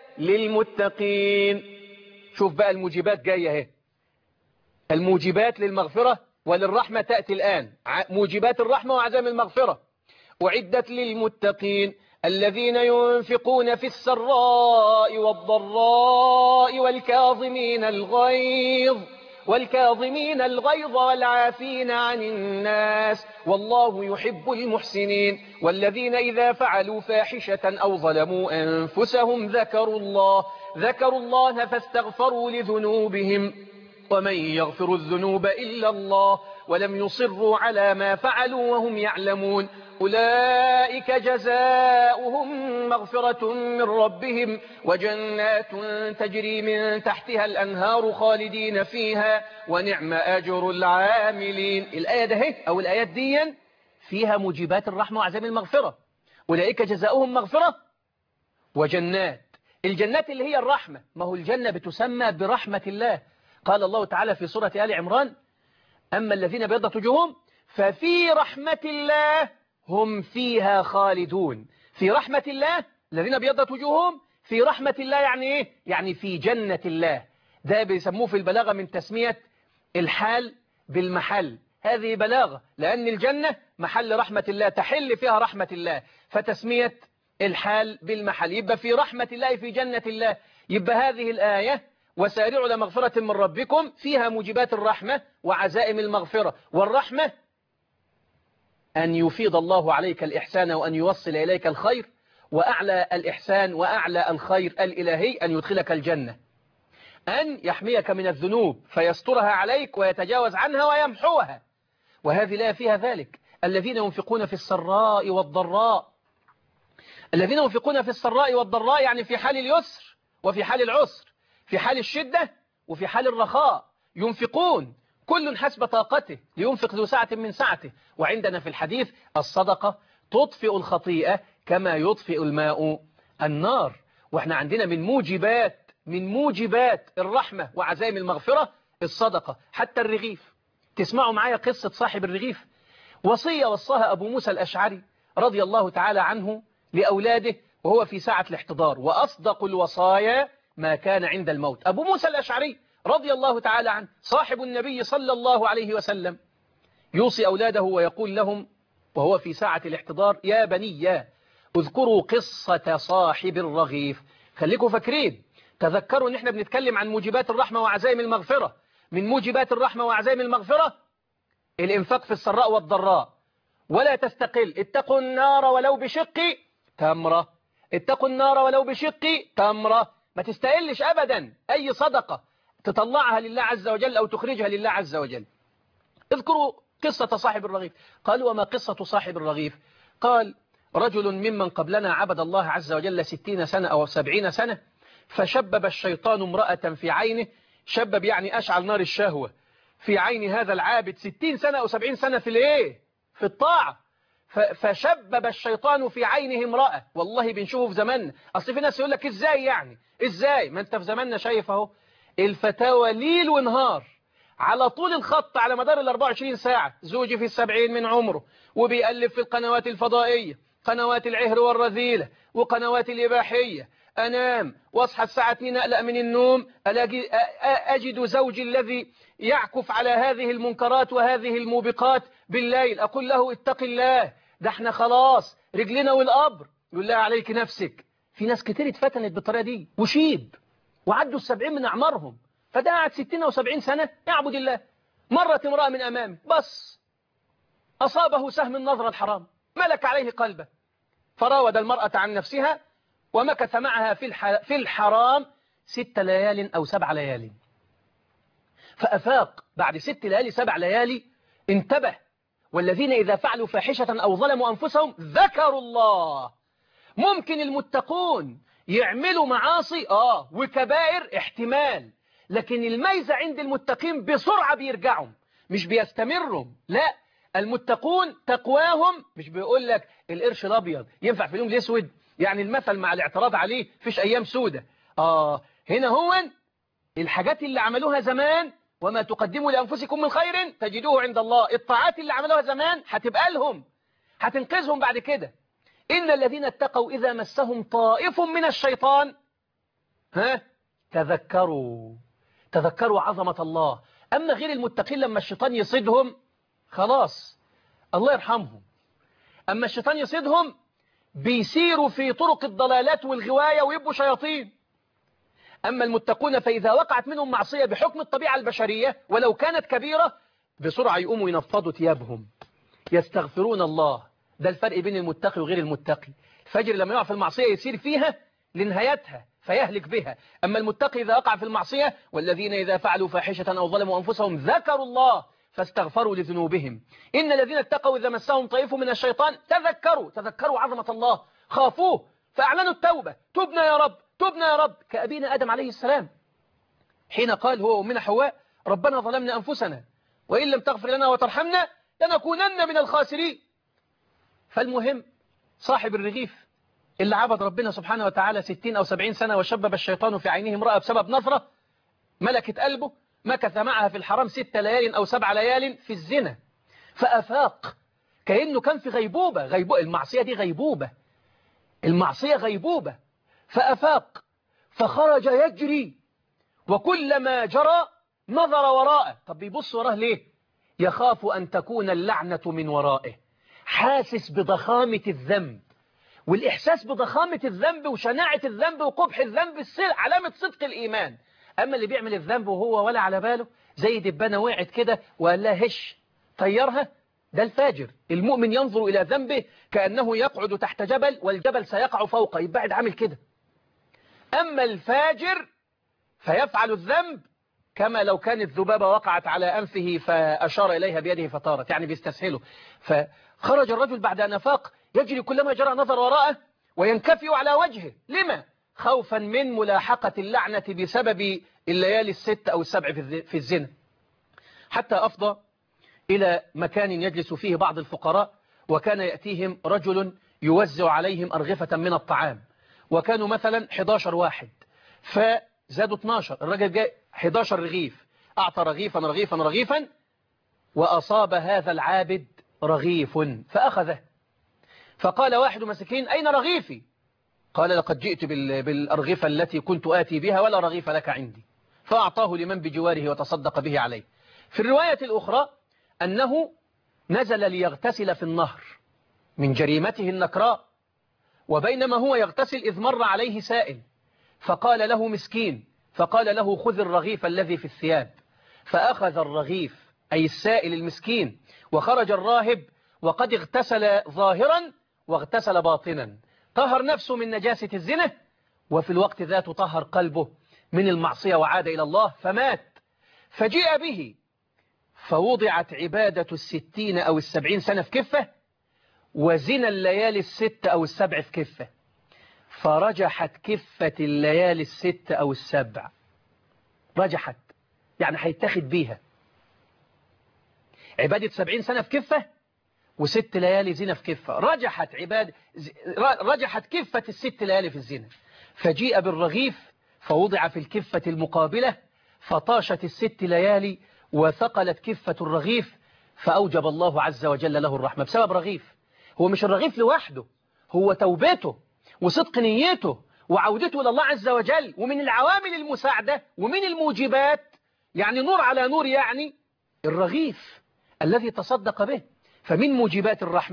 للمتقين. شوف بقى الموجبات جاية اهي، الموجبات للمغفرة وللرحمة تأتي الآن، موجبات الرحمة وعزم المغفرة. أعدت للمتقين الذين ينفقون في السراء والضراء والكاظمين الغيظ والكاظمين الغيظ والعافين عن الناس والله يحب المحسنين، والذين إذا فعلوا فاحشة أو ظلموا أنفسهم ذكروا الله ذكروا الله فاستغفروا لذنوبهم ومن يغفر الذنوب إلا الله ولم يصروا على ما فعلوا وهم يعلمون أولئك جزاؤهم مغفرة من ربهم وجنات تجري من تحتها الأنهار خالدين فيها ونعم أجر العاملين. الآية ده هي أو الآيات دي فيها موجبات الرحمة وعزم المغفرة. أولئك جزاؤهم مغفرة وجنات، الجنات اللي هي الرحمة، ما هو الجنة بتسمى برحمة الله. قال الله تعالى في سورة آل عمران: أما الذين بيضت وجوههم ففي رحمة الله هم فيها خالدون. في رحمة الله الذين بيضت وجوههم، في رحمة الله يعني إيه؟ يعني في جنة الله. ده بيسموه في البلاغة من تسمية الحال بالمحل، هذه بلاغة، لأن الجنة محل رحمة الله تحل فيها رحمة الله، فتسمية الحال بالمحل يبقى في رحمة الله في جنة الله. يبقى هذه الآية وسارعوا لمغفرة من ربكم فيها موجبات الرحمة وعزائم المغفرة. والرحمة أن يفيض الله عليك الإحسان وأن يوصل إليك الخير، وأعلى الإحسان وأعلى الخير الإلهي أن يدخلك الجنة، أن يحميك من الذنوب فيسترها عليك ويتجاوز عنها ويمحوها. وهذه لا فيها ذلك: الذين ينفقون في السراء والضراء. الذين ينفقون في السراء والضراء يعني في حال اليسر وفي حال العسر، في حال الشدة وفي حال الرخاء، ينفقون كل حسب طاقته، لينفق ذو سعة من سعته. وعندنا في الحديث: الصدقة تطفئ الخطيئة كما يطفئ الماء النار. واحنا عندنا من موجبات من موجبات الرحمة وعزائم المغفرة الصدقة. حتى الرغيف، تسمعوا معايا قصة صاحب الرغيف، وصية وصاها أبو موسى الأشعري رضي الله تعالى عنه لأولاده وهو في ساعة الاحتضار، وأصدق الوصايا ما كان عند الموت. أبو موسى الأشعري رضي الله تعالى عنه صاحب النبي صلى الله عليه وسلم يوصي أولاده ويقول لهم وهو في ساعة الاحتضار: يا بني اذكروا قصة صاحب الرغيف. خليكم فاكرين، تذكروا ان احنا بنتكلم عن موجبات الرحمة وعزائم المغفرة. من موجبات الرحمة وعزائم المغفرة الإنفاق في السراء والضراء. ولا تستقل، اتقوا النار ولو بشق تمرة، اتقوا النار ولو بشق تمرة. ما تستقلش أبدا أي صدقة تطلعها لله عز وجل أو تخرجها لله عز وجل. اذكروا قصة صاحب الرغيف. قالوا: وما قصة صاحب الرغيف؟ قال: رجل ممن قبلنا عبد الله عز وجل ستين سنة أو سبعين سنة، فشبب الشيطان امرأة في عينه. شبب يعني أشعل نار الشهوة في عين هذا العابد ستين سنة أو سبعين سنة في الايه؟ في الطاعة. فشبب الشيطان في عينه امرأة. والله بنشوفه في زماننا. أصل في ناس يقول لك إزاي يعني إزاي؟ ما أنت في زماننا شايف أهو الفتاوى ليل ونهار على طول الخط على مدار ال أربعة وعشرين ساعة. زوجي في السبعين من عمره وبيألف في القنوات الفضائية، قنوات العهر والرذيلة وقنوات الإباحية. أنام وأصحى الساعة اثنين أقلق من النوم، أجد زوجي الذي يعكف على هذه المنكرات وهذه الموبقات بالليل. أقول له: اتق الله، ده احنا خلاص رجلنا والقبر. يقول لها عليك نفسك. في ناس كتير اتفتنت بالطريقة دي وشيب وعدوا السبعين من أعمارهم، فده قعد ستين أو سبعين سنة يعبد الله. مرت امرأة من أمامه بس أصابه سهم النظر الحرام ملك عليه قلبه، فراود المرأة عن نفسها ومكث معها في في الحرام ست ليال أو سبع ليال. فأفاق بعد ست ليالي سبع ليالي، انتبه: والذين إذا فعلوا فاحشة أو ظلموا أنفسهم ذكروا الله. ممكن المتقون يعملوا معاصي آه وكبائر احتمال، لكن الميزة عند المتقين بسرعة بيرجعوا مش بيستمروا. لا، المتقون تقواهم مش بيقول لك القرش الأبيض ينفع في اليوم الأسود، يعني المثل مع الاعتراض عليه فيش أيام سودة. آه هنا هو الحاجات اللي عملوها زمان، وما تقدموا لأنفسكم من خير تجدوه عند الله. الطاعات اللي عملوها زمان هتبقى لهم، هتنقذهم بعد كده. إن الذين اتقوا إذا مسهم طائف من الشيطان ها تذكروا تذكروا عظمة الله. أما غير المتقين لما الشيطان يصيدهم خلاص الله يرحمهم. أما الشيطان يصيدهم بيسيروا في طرق الضلالات والغواية ويبقوا شياطين. أما المتقون فإذا وقعت منهم معصية بحكم الطبيعة البشرية ولو كانت كبيرة بسرعة يقوموا ينفضوا ثيابهم يستغفرون الله. ده الفرق بين المتقي وغير المتقي. الفجر لما يقع في المعصية يسير فيها لنهايتها فيهلك بها. أما المتقي إذا وقع في المعصية والذين إذا فعلوا فاحشة أو ظلموا أنفسهم ذكروا الله فاستغفروا لذنوبهم. إن الذين اتقوا إذا مسهم طيف من الشيطان تذكروا تذكروا عظمة الله، خافوه فأعلنوا التوبة. تبنا يا رب تبنا يا رب، كأبينا آدم عليه السلام حين قال هو ومن حواء ربنا ظلمنا أنفسنا وإن لم تغفر لنا وترحمنا لنكونن من الخاسرين. فالمهم صاحب الرغيف اللي عبد ربنا سبحانه وتعالى ستين أو سبعين سنة وشبب الشيطان في عينه امرأة بسبب نظرة ملكت قلبه، مكث معها في الحرام ست ليال أو سبع ليال في الزنا. فأفاق كأنه كان في غيبوبة. غيبوبة المعصية دي غيبوبة، المعصية غيبوبة. فأفاق فخرج يجري وكلما جرى نظر وراءه. طب بيبص وراه ليه؟ يخاف أن تكون اللعنة من ورائه. حاسس بضخامة الذنب، والإحساس بضخامة الذنب وشناعة الذنب وقبح الذنب علامة صدق الإيمان. أما اللي بيعمل الذنب وهو ولا على باله زي دبانة وقعت كده وقال لها هش طيرها، ده الفاجر. المؤمن ينظر إلى ذنبه كأنه يقعد تحت جبل والجبل سيقع فوقه، يبعد عامل كده. أما الفاجر فيفعل الذنب كما لو كانت ذبابة وقعت على أنفه فأشار إليها بيده فطارت، يعني بيستسهله. فخرج الرجل بعد أن أفاق يجري كلما جرى نظر وراءه وينكفئ على وجهه. لما؟ خوفا من ملاحقة اللعنة بسبب الليالي الست أو السبع في الزنا. حتى أفضى إلى مكان يجلس فيه بعض الفقراء، وكان يأتيهم رجل يوزع عليهم أرغفة من الطعام، وكانوا مثلا إحدى عشر واحد فزادوا اثني عشر. الرجل جاء إحدى عشر رغيف، أعطى رغيفا رغيفا رغيفا وأصاب هذا العابد رغيف فأخذه. فقال واحد مسكين أين رغيفي؟ قال لقد جئت بالأرغفة التي كنت آتي بها ولا رغيف لك عندي. فأعطاه لمن بجواره وتصدق به عليه. في الرواية الأخرى أنه نزل ليغتسل في النهر من جريمته النكراء، وبينما هو يغتسل إذ مر عليه سائل فقال له مسكين، فقال له خذ الرغيف الذي في الثياب. فأخذ الرغيف أي السائل المسكين، وخرج الراهب وقد اغتسل ظاهرا واغتسل باطنا، طهر نفسه من نجاسة الزنا وفي الوقت ذاته طهر قلبه من المعصية وعاد إلى الله فمات. فجيء به فوضعت عبادة الستين أو السبعين سنة في كفة، وزنا الليالي الست أو السبع في كفة، فرجحت كفة الليالي الست أو السبع. رجحت يعني هيتاخد بيها. عبادة سبعين سنة في كفة وست ليالي زنا في كفة، رجحت عبادة رجحت كفة الست ليالي في الزنا. فجيء بالرغيف فوضع في الكفة المقابلة فطاشت الست ليالي وثقلت كفة الرغيف، فأوجب الله عز وجل له الرحمة بسبب رغيف. هو مش الرغيف لوحده، هو توبته وصدق نيته وعودته إلى الله عز وجل. ومن العوامل المساعدة ومن الموجبات يعني نور على نور، يعني الرغيف الذي تصدق به. فمن موجبات الرحمة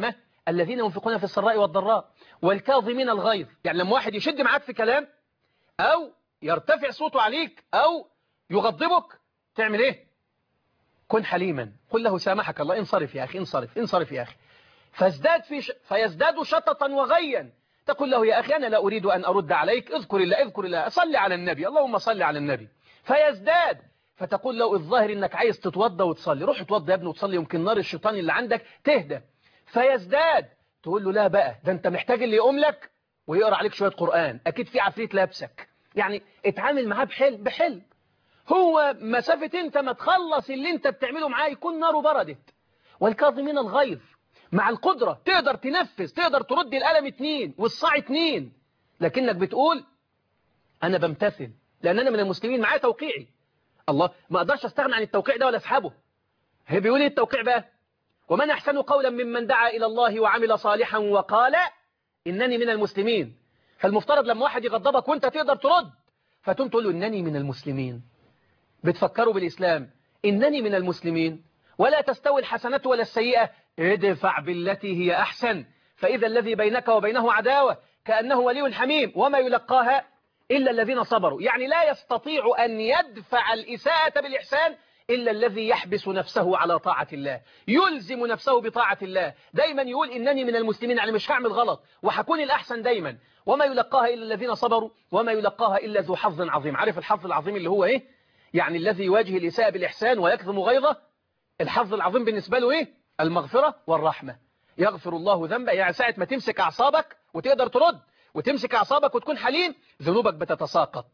الذين ينفقون في السراء والضراء والكاظمين الغيظ. يعني لما واحد يشد معاك في كلام أو يرتفع صوته عليك أو يغضبك تعمل إيه؟ كن حليما، قل له سامحك الله، انصرف يا أخي، انصرف انصرف يا أخي. فازداد في ش... فيزداد شططا وغيا، تقول له يا أخي أنا لا أريد أن أرد عليك، اذكر الله اذكر الله، صل على النبي، اللهم صل على النبي. فيزداد، فتقول له الظاهر إنك عايز تتوضى وتصلي، روح اتوضى يا ابني وتصلي، يمكن نار الشيطان اللي عندك تهدى. فيزداد، تقول له لا بقى، ده أنت محتاج اللي يقوم لك ويقرأ عليك شوية قرآن، أكيد في عفريت لابسك. يعني اتعامل معاه بحلم بحلم. هو مسافة انت ما تخلص اللي انت بتعمله معاه يكون ناره بردت. والكاظمين الغيظ، مع القدرة تقدر تنفذ، تقدر ترد القلم اتنين والصاع اتنين، لكنك بتقول انا بمتثل لان انا من المسلمين، معايا توقيعي. الله، ما اقدرش استغنى عن التوقيع ده ولا اسحبه. هي بيقول ايه التوقيع بقى؟ ومن احسن قولا ممن دعا الى الله وعمل صالحا وقال انني من المسلمين. فالمفترض لما واحد يغضبك وانت تقدر ترد فتقوم تقول له انني من المسلمين. بتفكروا بالإسلام إنني من المسلمين. ولا تستوي الحسنة ولا السيئة، ادفع بالتي هي أحسن فإذا الذي بينك وبينه عداوة كأنه ولي حميم وما يلقاها إلا الذين صبروا. يعني لا يستطيع أن يدفع الإساءة بالإحسان إلا الذي يحبس نفسه على طاعة الله، يلزم نفسه بطاعة الله، دايما يقول إنني من المسلمين، يعني مش هعمل غلط وهكون الأحسن دايما. وما يلقاها إلا الذين صبروا وما يلقاها إلا ذو حظ عظيم. عارف الحظ العظيم اللي هو إيه؟ يعني الذي يواجه الإساءة بالإحسان ويكظم غيظه، الحظ العظيم بالنسبة له إيه؟ المغفرة والرحمة. يغفر الله ذنبه، يعني ساعة ما تمسك أعصابك وتقدر ترد وتمسك أعصابك وتكون حليم، ذنوبك بتتساقط،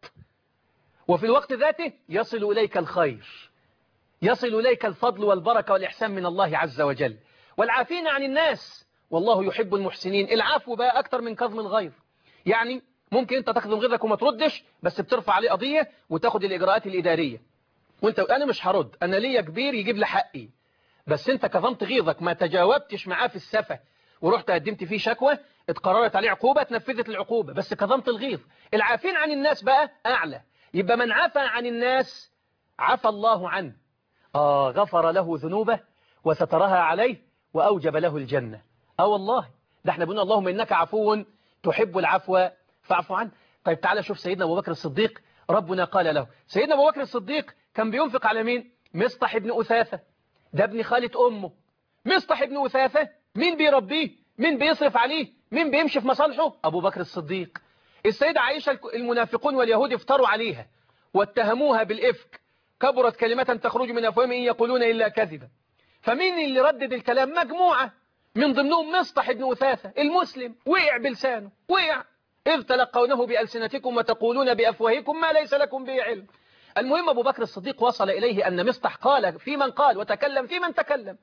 وفي الوقت ذاته يصل إليك الخير، يصل إليك الفضل والبركة والإحسان من الله عز وجل. والعافين عن الناس والله يحب المحسنين. العفو بقى أكتر من كظم الغيظ. يعني ممكن انت تخدم غيرك وما تردش، بس بترفع عليه قضية وتاخد الإجراءات الإدارية، وانت انا مش هرد، انا ليا كبير يجيب لي حقي، بس انت كظمت غيظك، ما تجاوبتش معاه في السفة ورحت قدمت فيه شكوى، اتقررت عليه عقوبة، اتنفذت العقوبة، بس كظمت الغيظ. العافين عن الناس بقى أعلى. يبقى من عفى عن الناس عفى الله عنه، آه غفر له ذنوبه وسترها عليه وأوجب له الجنة. آه والله، ده احنا بنقول اللهم إنك عفو تحب العفو فاعف عنه. طيب تعالى شوف سيدنا أبو بكر الصديق، ربنا قال له، سيدنا أبو بكر الصديق كان بينفق على مين؟ مصطح ابن أثاثة، ده ابن خالة أمه. مصطح ابن أثاثة مين بيربيه؟ مين بيصرف عليه؟ مين بيمشي في مصالحه؟ أبو بكر الصديق. السيدة عائشة المنافقون واليهود افتروا عليها واتهموها بالإفك، كبرت كلمة تخرج من أفواههم إن يقولون إلا كذبا. فمين اللي ردد الكلام؟ مجموعة من ضمنهم مصطح ابن أثاثة المسلم، وقع بلسانه، وقع إذ تلقونه بألسنتكم وتقولون بأفواهكم ما ليس لكم به علم. المهم أبو بكر الصديق وصل إليه أن مصطح قال في من قال وتكلم في من تكلم،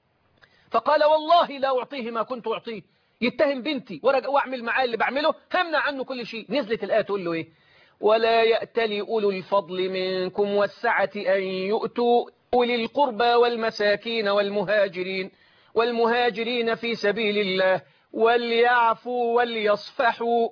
فقال والله لا أعطيه ما كنت أعطيه، يتهم بنتي وأعمل معاه اللي بعمله، همنع عنه كل شيء. نزلت الآية تقول له إيه؟ ولا يأتلي أولو الفضل منكم والسعة أن يؤتوا أولي القربى والمساكين والمهاجرين والمهاجرين في سبيل الله وليعفوا وليصفحوا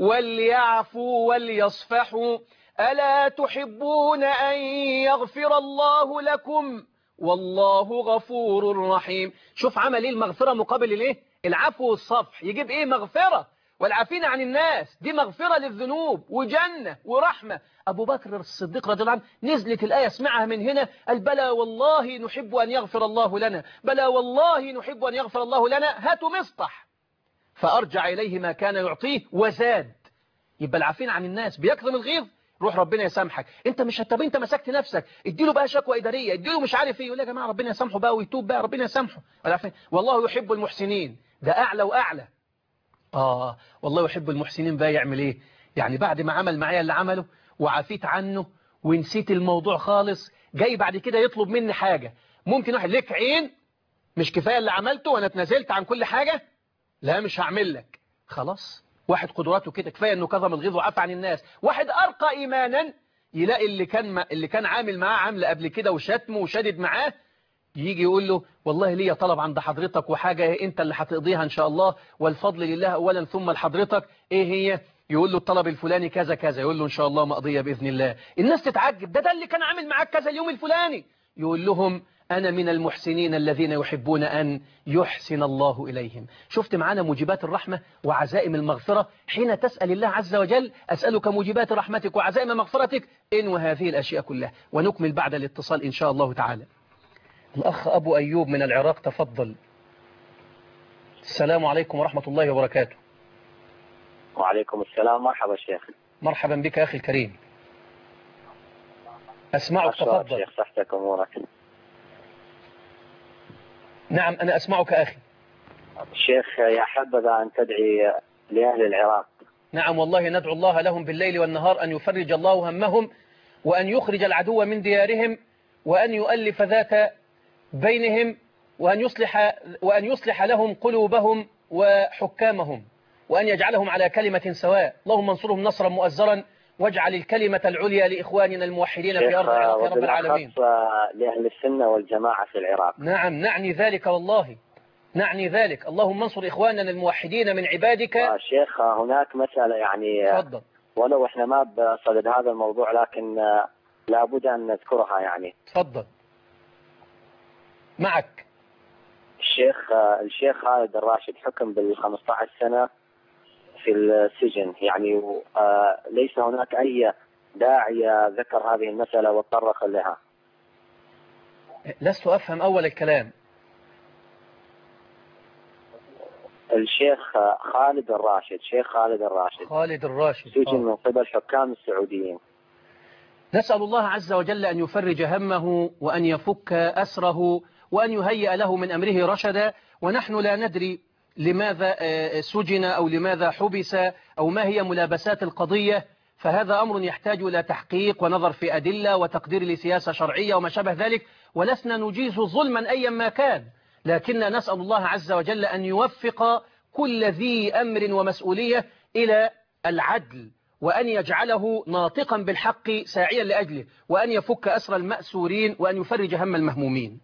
وليعفوا وليصفحوا ألا تحبون أن يغفر الله لكم والله غفور رحيم. شوف عمل ايه المغفرة مقابل الايه؟ العفو والصفح. يجيب ايه؟ مغفرة. والعافين عن الناس دي مغفرة للذنوب وجنة ورحمة. أبو بكر الصديق رضي الله عنه نزلت الآية اسمعها من هنا، قال بلى والله نحب أن يغفر الله لنا، بلى والله نحب أن يغفر الله لنا، هاتوا مصطح. فأرجع إليه ما كان يعطيه وزاد. يبقى العافين عن الناس بيكظم الغيظ، روح ربنا يسامحك. انت مش هتبقى انت مسكت نفسك، اديله بقى شكوى اداريه، اديله مش عارف ايه، يقول يا جماعه ربنا يسامحه بقى ويتوب بقى، ربنا يسامحه. والله يحب المحسنين، ده اعلى واعلى. اه والله يحب المحسنين بقى يعمل ايه؟ يعني بعد ما عمل معايا اللي عمله وعافيت عنه ونسيت الموضوع خالص، جاي بعد كده يطلب مني حاجه. ممكن واحد ليك عين، مش كفايه اللي عملته وانا اتنازلت عن كل حاجه؟ لا مش هعمل لك. خلاص، واحد قدراته كده كفايه انه كظم الغيظ وعفى عن الناس. واحد ارقى ايمانا يلاقي اللي كان اللي كان عامل معاه عامله قبل كده وشتمه وشدد معاه، يجي يقول له والله ليا طلب عند حضرتك وحاجه انت اللي هتقضيها ان شاء الله، والفضل لله اولا ثم لحضرتك. ايه هي؟ يقول له الطلب الفلاني كذا كذا، يقول له ان شاء الله مقضيه باذن الله. الناس تتعجب، ده ده اللي كان عامل معاك كذا اليوم الفلاني. يقول لهم أنا من المحسنين الذين يحبون أن يحسن الله إليهم. شفت معنا موجبات الرحمة وعزائم المغفرة. حين تسأل الله عز وجل أسألك موجبات رحمتك وعزائم مغفرتك، إنوى هذه الأشياء كلها. ونكمل بعد الاتصال إن شاء الله تعالى. الأخ أبو أيوب من العراق تفضل. السلام عليكم ورحمة الله وبركاته. وعليكم السلام. مرحبا شيخ. مرحبا بك أخي الكريم، أسمعك تفضل. شيخ صحتك أمورك؟ نعم أنا أسمعك أخي. شيخ يا حبذا أن تدعي لأهل العراق. نعم والله ندعو الله لهم بالليل والنهار أن يفرج الله همهم، وأن يخرج العدو من ديارهم، وأن يؤلف ذات بينهم، وأن يصلح, وأن يصلح لهم قلوبهم وحكامهم، وأن يجعلهم على كلمة سواء. اللهم انصرهم نصرا مؤزرا، واجعل الكلمة العليا لإخواننا الموحدين في أرض العراق يا رب العالمين. لأهل السنة والجماعة في العراق. نعم نعني ذلك والله، نعني ذلك. اللهم انصر إخواننا الموحدين من عبادك. آه شيخ هناك مسألة يعني تفضل. ولو إحنا ما بصدد هذا الموضوع لكن لابد أن نذكرها يعني. تفضل معك. الشيخ الشيخ خالد الراشد حكم بالخمسة عشر سنة في السجن يعني، ليس هناك أي داعي ذكر هذه المسألة وتطرق لها. لست أفهم أول الكلام. الشيخ خالد الراشد شيخ خالد الراشد خالد الراشد سجن من قبل حكام السعوديين. نسأل الله عز وجل أن يفرج همه، وأن يفك أسره، وأن يهيئ له من أمره رشدا. ونحن لا ندري لماذا سجن أو لماذا حبس أو ما هي ملابسات القضية، فهذا أمر يحتاج إلى تحقيق ونظر في أدلة وتقدير لسياسة شرعية وما شابه ذلك، ولسنا نجيز ظلما أيا ما كان، لكن نسأل الله عز وجل أن يوفق كل ذي أمر ومسؤولية إلى العدل، وأن يجعله ناطقا بالحق ساعيا لأجله، وأن يفك أسر المأسورين، وأن يفرج هم المهمومين.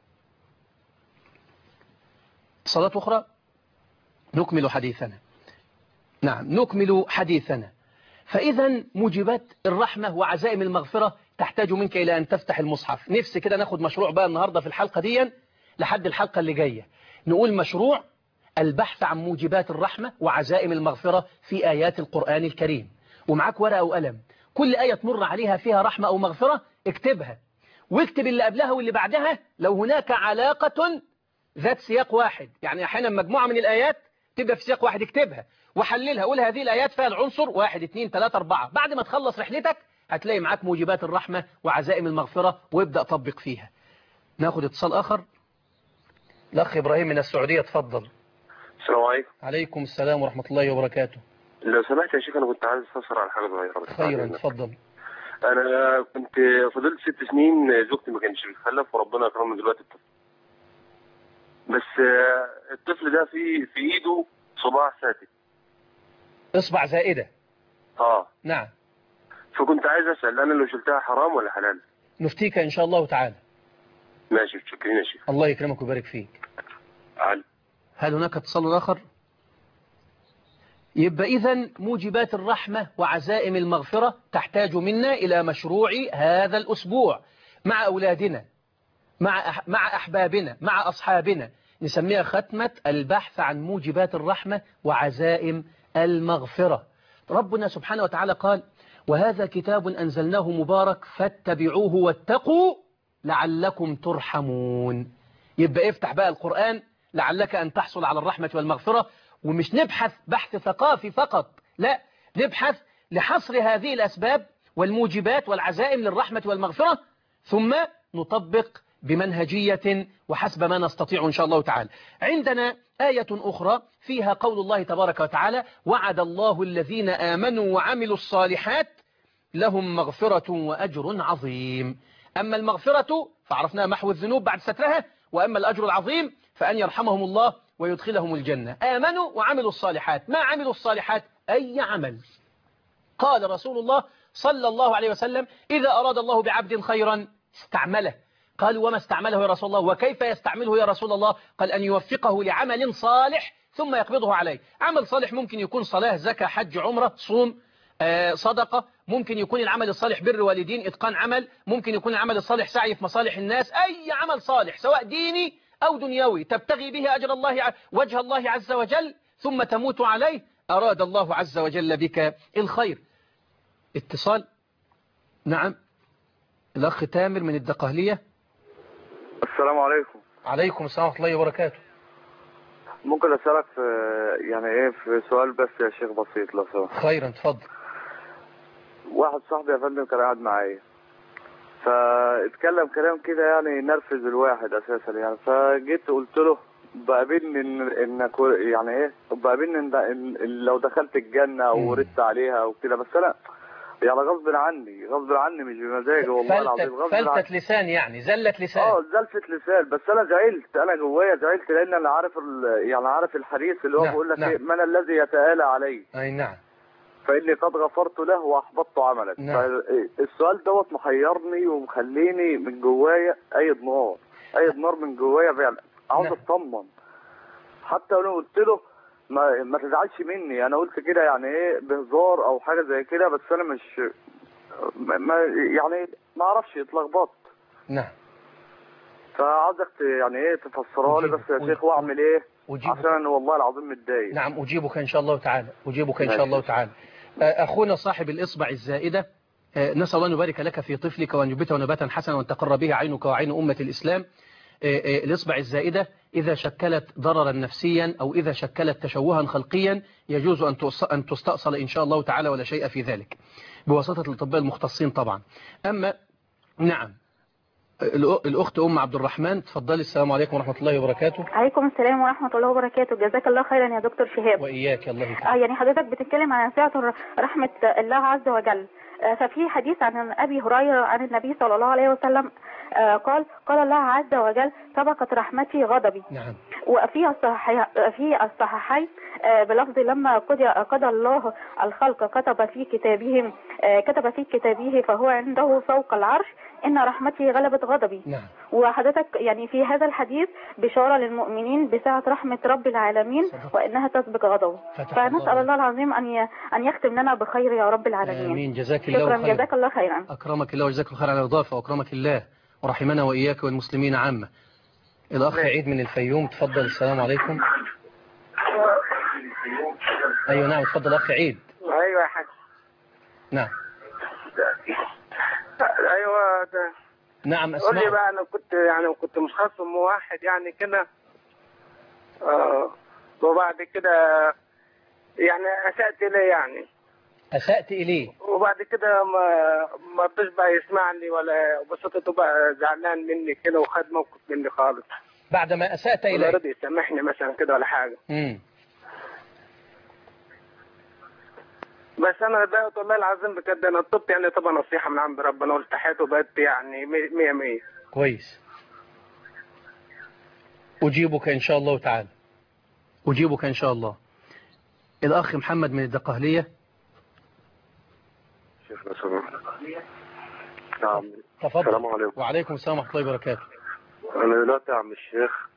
صلاة أخرى نكمل حديثنا. نعم نكمل حديثنا. فإذا موجبات الرحمة وعزائم المغفرة تحتاج منك إلى أن تفتح المصحف. نفسي كده ناخد مشروع بقى النهاردة في الحلقة دي لحد الحلقة اللي جاية، نقول مشروع البحث عن موجبات الرحمة وعزائم المغفرة في آيات القرآن الكريم. ومعاك ورقة وقلم، كل آية تمر عليها فيها رحمة أو مغفرة اكتبها، واكتب اللي قبلها واللي بعدها لو هناك علاقة ذات سياق واحد. يعني أحيانا مجموعة من الآيات تبدأ في سياق واحد، اكتبها وحللها، قول هذه الآيات فيها العنصر واحد اثنين ثلاثة أربعة. بعد ما تخلص رحلتك هتلاقي معاك موجبات الرحمة وعزائم المغفرة، وابدأ طبق فيها. ناخد اتصال آخر. الأخ إبراهيم من السعودية تفضل. السلام عليكم. عليكم السلام ورحمة الله وبركاته. لو سمحت يا شيخ أنا كنت عايز أستفسر عن حاجة صغيرة. خيرا تفضل. أنا كنت فضلت ست سنين زوجتي ما كانش بتخلف وربنا أكرمني دلوقتي الطفل، بس الطفل ده في في إيده صباع ساتت. إصبع زائدة. آه نعم. فكنت عايز أسأل أنا لو شلتها حرام ولا حلال؟ نفتيك إن شاء الله تعالى. ماشي شكرا يا شيخ. الله يكرمك ويبارك فيك. عال. هل هناك اتصال آخر؟ يبقى إذن موجبات الرحمة وعزائم المغفرة تحتاج منا إلى مشروع هذا الأسبوع مع أولادنا، مع مع أحبابنا، مع أصحابنا، نسميها ختمة البحث عن موجبات الرحمة وعزائم المغفرة. ربنا سبحانه وتعالى قال: وهذا كتاب أنزلناه مبارك فاتبعوه واتقوا لعلكم ترحمون. يبقى افتح بقى القرآن لعلك أن تحصل على الرحمة والمغفرة. ومش نبحث بحث ثقافي فقط، لا، نبحث لحصر هذه الأسباب والموجبات والعزائم للرحمة والمغفرة، ثم نطبق بمنهجية وحسب ما نستطيع إن شاء الله تعالى. عندنا آية أخرى فيها قول الله تبارك وتعالى: وعد الله الذين آمنوا وعملوا الصالحات لهم مغفرة وأجر عظيم. أما المغفرة فعرفناها محو الذنوب بعد سترها، وأما الأجر العظيم فأن يرحمهم الله ويدخلهم الجنة. آمنوا وعملوا الصالحات. ما عملوا الصالحات؟ أي عمل. قال رسول الله صلى الله عليه وسلم: إذا أراد الله بعبد خيرا استعمله. قالوا: وما استعمله يا رسول الله؟ وكيف يستعمله يا رسول الله؟ قال: أن يوفقه لعمل صالح ثم يقبضه عليه. عمل صالح ممكن يكون صلاة، زكاة، حج، عمرة، صوم، آه صدقة، ممكن يكون العمل الصالح بر والدين، إتقان عمل، ممكن يكون العمل الصالح سعي في مصالح الناس. أي عمل صالح سواء ديني أو دنيوي تبتغي به أجر الله وجه الله عز وجل ثم تموت عليه، أراد الله عز وجل بك الخير. اتصال. نعم، الأخ تامر من الدقهلية. السلام عليكم. عليكم السلام ورحمة الله وبركاته. ممكن أسألك في يعني إيه في سؤال بس يا شيخ بسيط لو سمحت؟ خيرا اتفضل. واحد صاحبي يا فندم كان قاعد معايا، فاتكلم كلام كده يعني نرفز الواحد أساسا يعني، فجيت قلت له بقابلني إن إنك يعني إيه بقابلني إن, إن لو دخلت الجنة أو وردت عليها أو كده، بس أنا يعني غصب عني غصب عني مش بمزاجي والله العظيم، غصب عني. فلتة لسان يعني زلة لسان. اه زلفة لسان، بس انا زعلت، انا جوايا زعلت لان انا عارف يعني عارف الحديث اللي هو نعم بيقول لك نعم. ايه من الذي يتآلى علي. اي نعم. فاني قد غفرت له واحبطت عملك. نعم. فالسؤال دوت محيرني ومخليني من جوايا ايد نار ايد نار من جوايا فعلا، عاوز نعم. اطمن. حتى انا قلت له ما, ما تزعلش مني، انا قلت كده يعني ايه بهزار او حاجه زي كده، بس انا مش ما يعني ما اعرفش اتلخبطت. نعم. فعاوزك يعني ايه تفسرها لي بس يا شيخ، واعمل ايه أجيبك. عشان انا والله العظيم متضايق. نعم أجيبك إن شاء الله تعالى، أجيبك إن شاء الله تعالى. أخونا صاحب الإصبع الزائدة، نسأل الله أن يبارك لك في طفلك وأن يبته نباتا حسنا وأن تقر به عينك وعين أمة الإسلام. الإصبع الزائدة إذا شكلت ضررا نفسيا أو إذا شكلت تشوها خلقيا يجوز أن تستأصل إن شاء الله تعالى، ولا شيء في ذلك بواسطة الأطباء المختصين طبعا. أما نعم الأخت أم عبد الرحمن، تفضلي. السلام عليكم ورحمة الله وبركاته. عليكم السلام ورحمة الله وبركاته. جزاك الله خيرا يا دكتور شهاب. وإياك الله يكرمك. آه يعني حضرتك بتتكلم عن سعة رحمة الله عز وجل. آه ففي حديث عن أبي هريرة عن النبي صلى الله عليه وسلم آه قال قال الله عز وجل سبقت رحمتي غضبي. نعم. وفي الصحيح في الصحيحين آه بلفظ لما قضى قضى الله الخلق كتب في كتابهم آه كتب في كتابه فهو عنده فوق العرش إن رحمتي غلبت غضبي. نعم. وحضرتك يعني في هذا الحديث بشارة للمؤمنين بسعة رحمة رب العالمين صدق. وإنها تسبق غضبه. فنسأل الله العظيم أن أن يختم لنا بخير يا رب العالمين. آمين. جزاك الله شكرا خيرا. جزاك الله خيرا. أكرمك الله وجزاك الله خيرا على الإضافة، وأكرمك الله ورحمنا وإياك والمسلمين عامة. الأخ عيد من الفيوم، تفضل. السلام عليكم. أيوة نعم تفضل أخ عيد. أيوة يا حاج. نعم. ايوه ده. نعم اسمع. قول لي بقى، انا كنت يعني كنت مخصم واحد يعني كده آه وبعد كده يعني اسأت اليه يعني اسأت اليه وبعد كده ما ما رضيش بقى يسمعني ولا بسطته بقى زعلان مني كده وخد موقف مني خالص بعد ما اسأت اليه، ولا رضي يسامحني مثلا كده ولا حاجه. امم بس انا بقيت والله العظيم بجد انا طبت يعني طبعا نصيحه من عند ربنا والتحيت وبقيت يعني مية مية. كويس. أجيبك إن شاء الله تعالى، أجيبك إن شاء الله. الأخ محمد من الدقهلية. شيخ نسمع. نعم. تفضل. السلام عليكم. وعليكم السلام ورحمة الله وبركاته. أنا دلوقتي يا عم الشيخ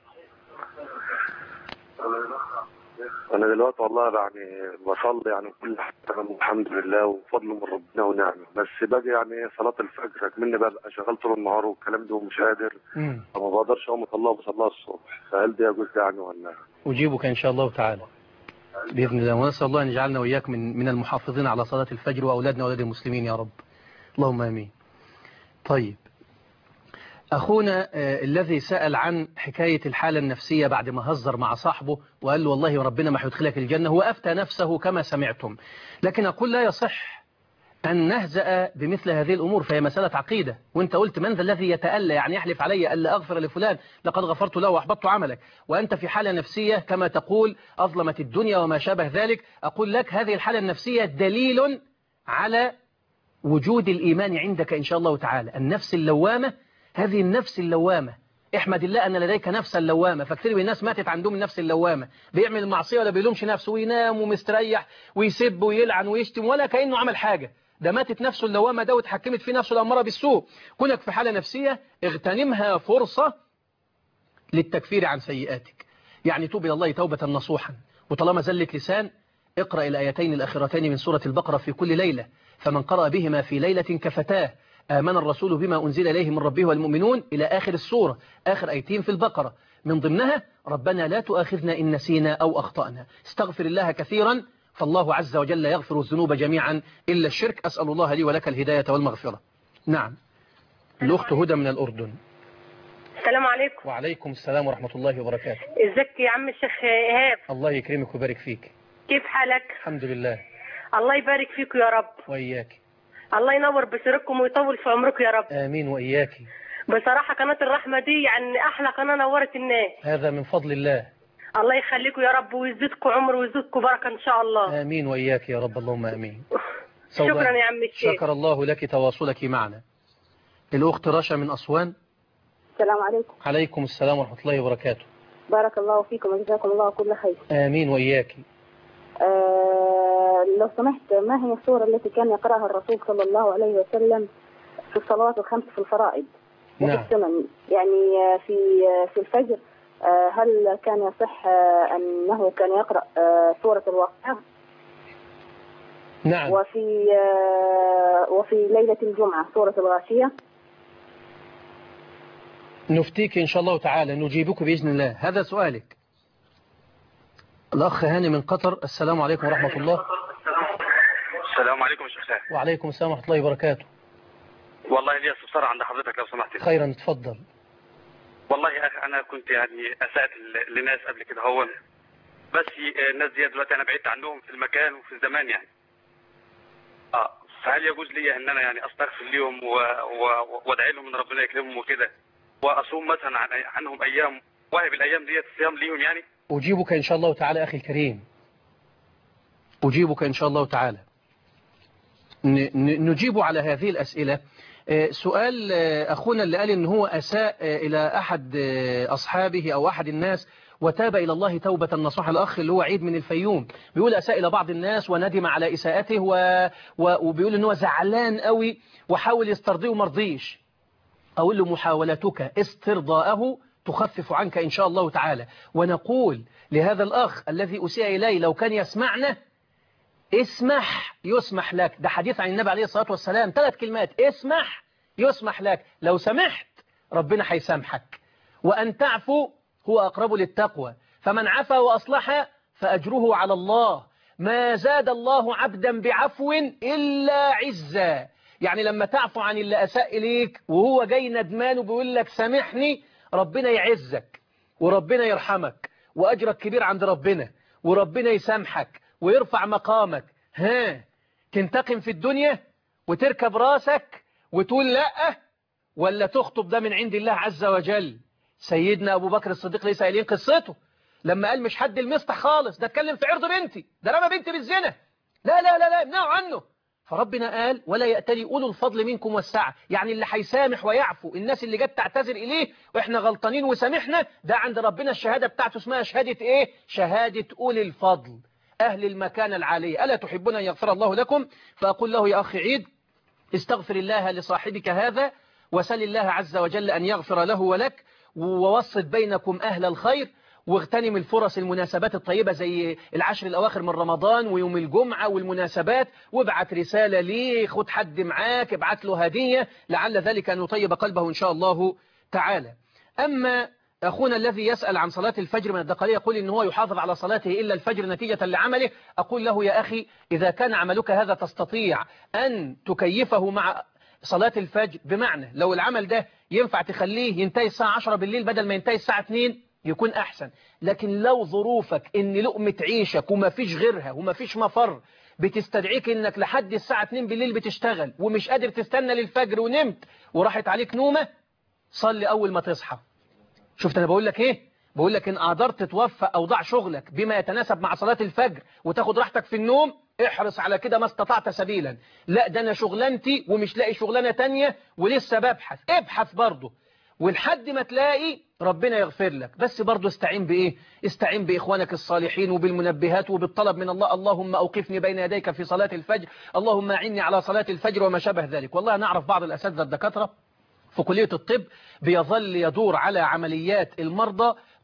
أنا دلوقتي والله يعني بصلي يعني كل حاجة الحمد لله وفضل من ربنا ونعمة، بس باجي يعني صلاة الفجر أكملني ببقى شغال طول النهار والكلام ده ومش قادر فما بقدرش أقوم أصليها بصليها الصبح، فهل دي يجوز يعني ولا؟ أجيبك إن شاء الله تعالى بإذن الله، ونسأل الله أن يجعلنا وإياك من من المحافظين على صلاة الفجر وأولادنا وأولاد المسلمين يا رب، اللهم آمين. طيب أخونا آه الذي سأل عن حكاية الحالة النفسية بعد ما هزر مع صاحبه وقال له والله ربنا ما هيدخلك الجنة، هو أفتى نفسه كما سمعتم، لكن أقول لا يصح أن نهزأ بمثل هذه الأمور، فهي مسألة عقيدة. وأنت قلت من ذا الذي يتألى يعني يحلف علي ألا أغفر لفلان لقد غفرت له وأحبطت عملك، وأنت في حالة نفسية كما تقول أظلمت الدنيا وما شابه ذلك. أقول لك هذه الحالة النفسية دليل على وجود الإيمان عندك إن شاء الله تعالى. النفس اللوامة، هذه النفس اللوامة، احمد الله أن لديك نفسا لوامة، فكتير من الناس ماتت عندهم النفس اللوامة، بيعمل المعصية ولا بيلومش نفسه وينام ومستريح ويسب ويلعن ويشتم ولا كأنه عمل حاجة، ده ماتت نفسه اللوامة ده وتحكمت في نفسه الأمارة بالسوء. كونك في حالة نفسية اغتنمها فرصة للتكفير عن سيئاتك، يعني توب إلى الله توبة نصوحا، وطالما زلت لسان اقرأ الآيتين الأخيرتين من سورة البقرة في كل ليلة، فمن قرأ بهما في ليلة كفتاه. آمن الرسول بما أنزل إليه من ربه والمؤمنون إلى آخر السورة، آخر آيتين في البقرة، من ضمنها ربنا لا تؤاخذنا إن نسينا أو أخطأنا. استغفر الله كثيرا، فالله عز وجل يغفر الذنوب جميعا إلا الشرك. أسأل الله لي ولك الهداية والمغفرة. نعم، الأخت هدى من الأردن. السلام عليكم. وعليكم السلام ورحمة الله وبركاته. ازيك يا عم الشيخ إيهاب؟ الله يكرمك ويبارك فيك. كيف حالك؟ الحمد لله. الله يبارك فيكم يا رب. وإياك. الله ينور بصيركم ويطول في عمركم يا رب. آمين وإياك. بصراحة قناة الرحمة دي يعني أحلى قناة نورت الناس. هذا من فضل الله. الله يخليكم يا رب ويزيدكم عمر ويزيدكم بركة إن شاء الله. آمين وإياك يا رب، اللهم آمين. شكرا يا عم الشيخ. شكر الله لك تواصلك معنا. الأخت رشا من أسوان. السلام عليكم. عليكم السلام ورحمة الله وبركاته. بارك الله فيكم وجزاكم الله كل خير. آمين وإياك. آه لو سمحت، ما هي السورة التي كان يقرأها الرسول صلى الله عليه وسلم في الصلوات الخمس في الفرائض وفي نعم. السنن؟ يعني في في الفجر هل كان يصح أنه كان يقرأ سورة الواقعة؟ نعم. وفي وفي ليلة الجمعة سورة الغاشية؟ نفتيك إن شاء الله تعالى، نجيبك بإذن الله. هذا سؤالك. الأخ هاني من قطر. السلام عليكم ورحمة الله. السلام عليكم يا شيخ سامح. وعليكم السلام ورحمة الله وبركاته. والله لي استفسار عند حضرتك لو سمحت. خيرا، تفضل. والله يا أخي أنا كنت يعني أسأت لناس قبل كده هون، بس الناس دي دلوقتي أنا بعدت عنهم في المكان وفي الزمان يعني. اه فهل يجوز لي ان انا يعني استغفر ليهم وادعي لهم ان ربنا يكرمهم وكده، واصوم مثلا عن عنهم ايام واهب الايام ديت صيام ليهم يعني؟ اجيبك ان شاء الله تعالى اخي الكريم، اجيبك ان شاء الله تعالى. نجيب على هذه الاسئله. سؤال اخونا اللي قال ان هو اساء الى احد اصحابه او احد الناس وتاب إلى الله توبة نصوحة. الأخ اللي هو عيد من الفيوم بيقول أساء إلى بعض الناس وندم على إساءته و... و... وبيقول إن هو زعلان قوي وحاول يسترضيه ومرضيش. أقول له محاولتك استرضاءه تخفف عنك إن شاء الله تعالى. ونقول لهذا الأخ الذي أسيء إليه لو كان يسمعنا اسمح يسمح لك. ده حديث عن النبي عليه الصلاة والسلام، ثلاث كلمات: اسمح يسمح لك. لو سمحت ربنا هيسامحك. وأن تعفو هو أقرب للتقوى، فمن عفا وأصلح فأجره على الله. ما زاد الله عبدا بعفو إلا عزا. يعني لما تعفو عن اللي أساء إليك وهو جاي ندمان وبيقول لك سامحني، ربنا يعزك وربنا يرحمك وأجرك كبير عند ربنا وربنا يسامحك ويرفع مقامك. ها تنتقم في الدنيا وتركب راسك وتقول لأ، ولا تخطب ده من عند الله عز وجل؟ سيدنا أبو بكر الصديق ليس قايلين قصته لما قال مش حد المسطح خالص، ده اتكلم في عرض بنتي، ده رمى بنتي بالزنا، لا لا لا لا امنعوا عنه. فربنا قال ولا يأتلي أولو الفضل منكم والسعة. يعني اللي هيسامح ويعفو، الناس اللي جت تعتذر إليه وإحنا غلطانين وسامحنا، ده عند ربنا الشهادة بتاعته اسمها شهادة إيه؟ شهادة أولي الفضل، أهل المكانة العالية. ألا تحبون أن يغفر الله لكم؟ فأقول له يا أخي عيد استغفر الله لصاحبك هذا وسل الله عز وجل أن يغفر له ولك، ووسط بينكم أهل الخير، واغتنم الفرص المناسبات الطيبة زي العشر الأواخر من رمضان ويوم الجمعة والمناسبات، وابعت رسالة ليه، خد حد معاك، ابعت له هدية لعل ذلك أن يطيب قلبه إن شاء الله تعالى. أما أخونا الذي يسأل عن صلاة الفجر من الدقالية يقول إن هو يحافظ على صلاته إلا الفجر نتيجة لعمله، أقول له يا أخي إذا كان عملك هذا تستطيع أن تكيفه مع صلاة الفجر، بمعنى لو العمل ده ينفع تخليه ينتهي الساعة عشرة بالليل بدل ما ينتهي الساعة اتنين يكون أحسن. لكن لو ظروفك إن لقمة عيشك وما فيش غيرها وما فيش مفر بتستدعيك إنك لحد الساعة اتنين بالليل بتشتغل ومش قادر تستنى للفجر ونمت وراحت عليك نومة، صلي أول ما تصحى. شفت أنا بقول لك إيه؟ بقول لك إن قدرت توفق أوضاع شغلك بما يتناسب مع صلاة الفجر وتاخد راحتك في النوم، احرص على كده ما استطعت سبيلا. لا ده أنا شغلانتي ومش لاقي شغلانة تانية ولسه ببحث، ابحث برضه ولحد ما تلاقي ربنا يغفر لك. بس برضه استعين بإيه؟ استعين بإخوانك الصالحين وبالمنبهات وبالطلب من الله. اللهم أوقفني بين يديك في صلاة الفجر، اللهم أعني على صلاة الفجر وما شابه ذلك. والله نعرف بعض الأساتذة الدكاترة في كلية الطب بيظل يدور على عمليات المرضى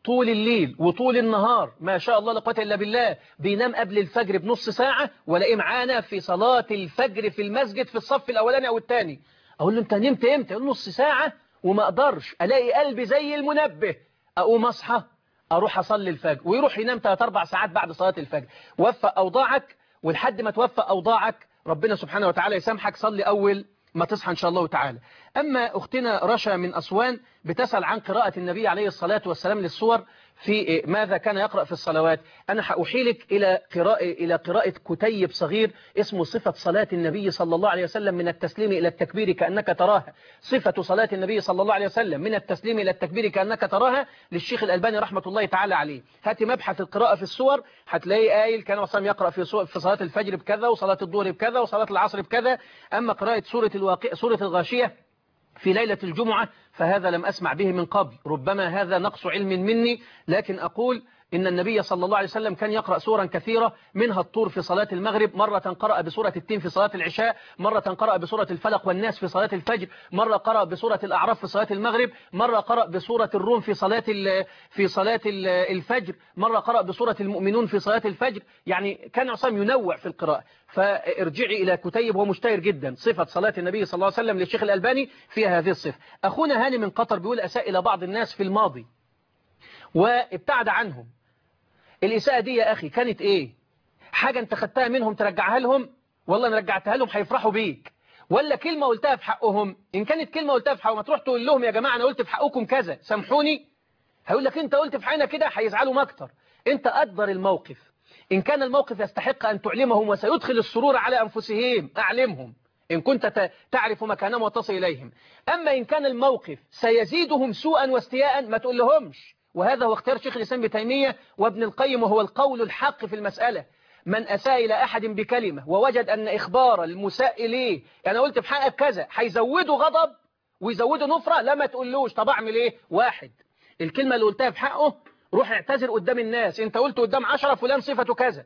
طول الليل وطول النهار ما شاء الله لا قوه الا بالله بينام قبل الفجر بنص ساعة ولاقيه معانا في صلاة الفجر في المسجد في الصف الأولاني أو الثاني. أقول له أنت نمت إمتى؟ يقول نص ساعة وما أقدرش، ألاقي قلبي زي المنبه، أقوم أصحى أروح أصلي الفجر، ويروح ينام ثلاث أربع ساعات بعد صلاة الفجر. وفق أوضاعك، ولحد ما توفق أوضاعك ربنا سبحانه وتعالى يسامحك، صلي أول ما تصحى إن شاء الله تعالى. أما أختنا رشا من أسوان بتسأل عن قراءة النبي عليه الصلاة والسلام للسور في ماذا كان يقرأ في الصلوات. أنا هأحيلك إلى قراءة إلى قراءة كتيب صغير اسمه صفة صلاة النبي صلى الله عليه وسلم من التسليم إلى التكبير كأنك تراها. صفة صلاة النبي صلى الله عليه وسلم من التسليم إلى التكبير كأنك تراها للشيخ الألباني رحمة الله تعالى عليه. هاتي مبحث القراءة في السور هتلاقي قايل كان وصام يقرأ في في صلاة الفجر بكذا وصلاة الظهر بكذا وصلاة العصر بكذا. أما قراءة سورة الواقع سورة الغاشية في ليلة الجمعة فهذا لم أسمع به من قبل، ربما هذا نقص علم مني، لكن أقول إن النبي صلى الله عليه وسلم كان يقرأ سورا كثيرة، منها الطور في صلاة المغرب، مرة قرأ بسورة التين في صلاة العشاء، مرة قرأ بسورة الفلق والناس في صلاة الفجر، مرة قرأ بسورة الأعراف في صلاة المغرب، مرة قرأ بسورة الروم في صلاة في صلاة الفجر، مرة قرأ بسورة المؤمنون في صلاة الفجر. يعني كان عصام ينوع في القراءة. فارجعي إلى كتيب، هو مشتهر جدا، صفة صلاة النبي صلى الله عليه وسلم للشيخ الألباني فيها هذه الصفة. أخونا هاني من قطر بيقول أساء إلى بعض الناس في الماضي وابتعد عنهم. الإساءة دي يا أخي كانت إيه؟ حاجة أنت خدتها منهم ترجعها لهم؟ والله أنا رجعتها لهم هيفرحوا بيك. ولا كلمة قلتها في حقهم؟ إن كانت كلمة قلتها في حقهم ما تروح تقول لهم يا جماعة أنا قلت في حقكم كذا سامحوني، هيقول لك أنت قلت في حقنا كده، هيزعلوا أكتر. أنت قدر الموقف، إن كان الموقف يستحق أن تعلمهم وسيدخل السرور على أنفسهم أعلمهم إن كنت تعرف مكانهم وتصل إليهم. أما إن كان الموقف سيزيدهم سوءا واستياء ما تقول لهمش. وهذا هو اختيار شيخ الإسلام ابن تيمية وابن القيم، وهو القول الحق في المسألة. من أساء إلى أحد بكلمة ووجد أن إخبار المساء إليه يعني قلت في حقك كذا هيزودوا غضب ويزودوا نفرة، لما تقولوش طب أعمل إيه؟ واحد، الكلمة اللي قلتها في حقه روح اعتذر قدام الناس. انت قلت قدام عشرة فلان صفته كذا،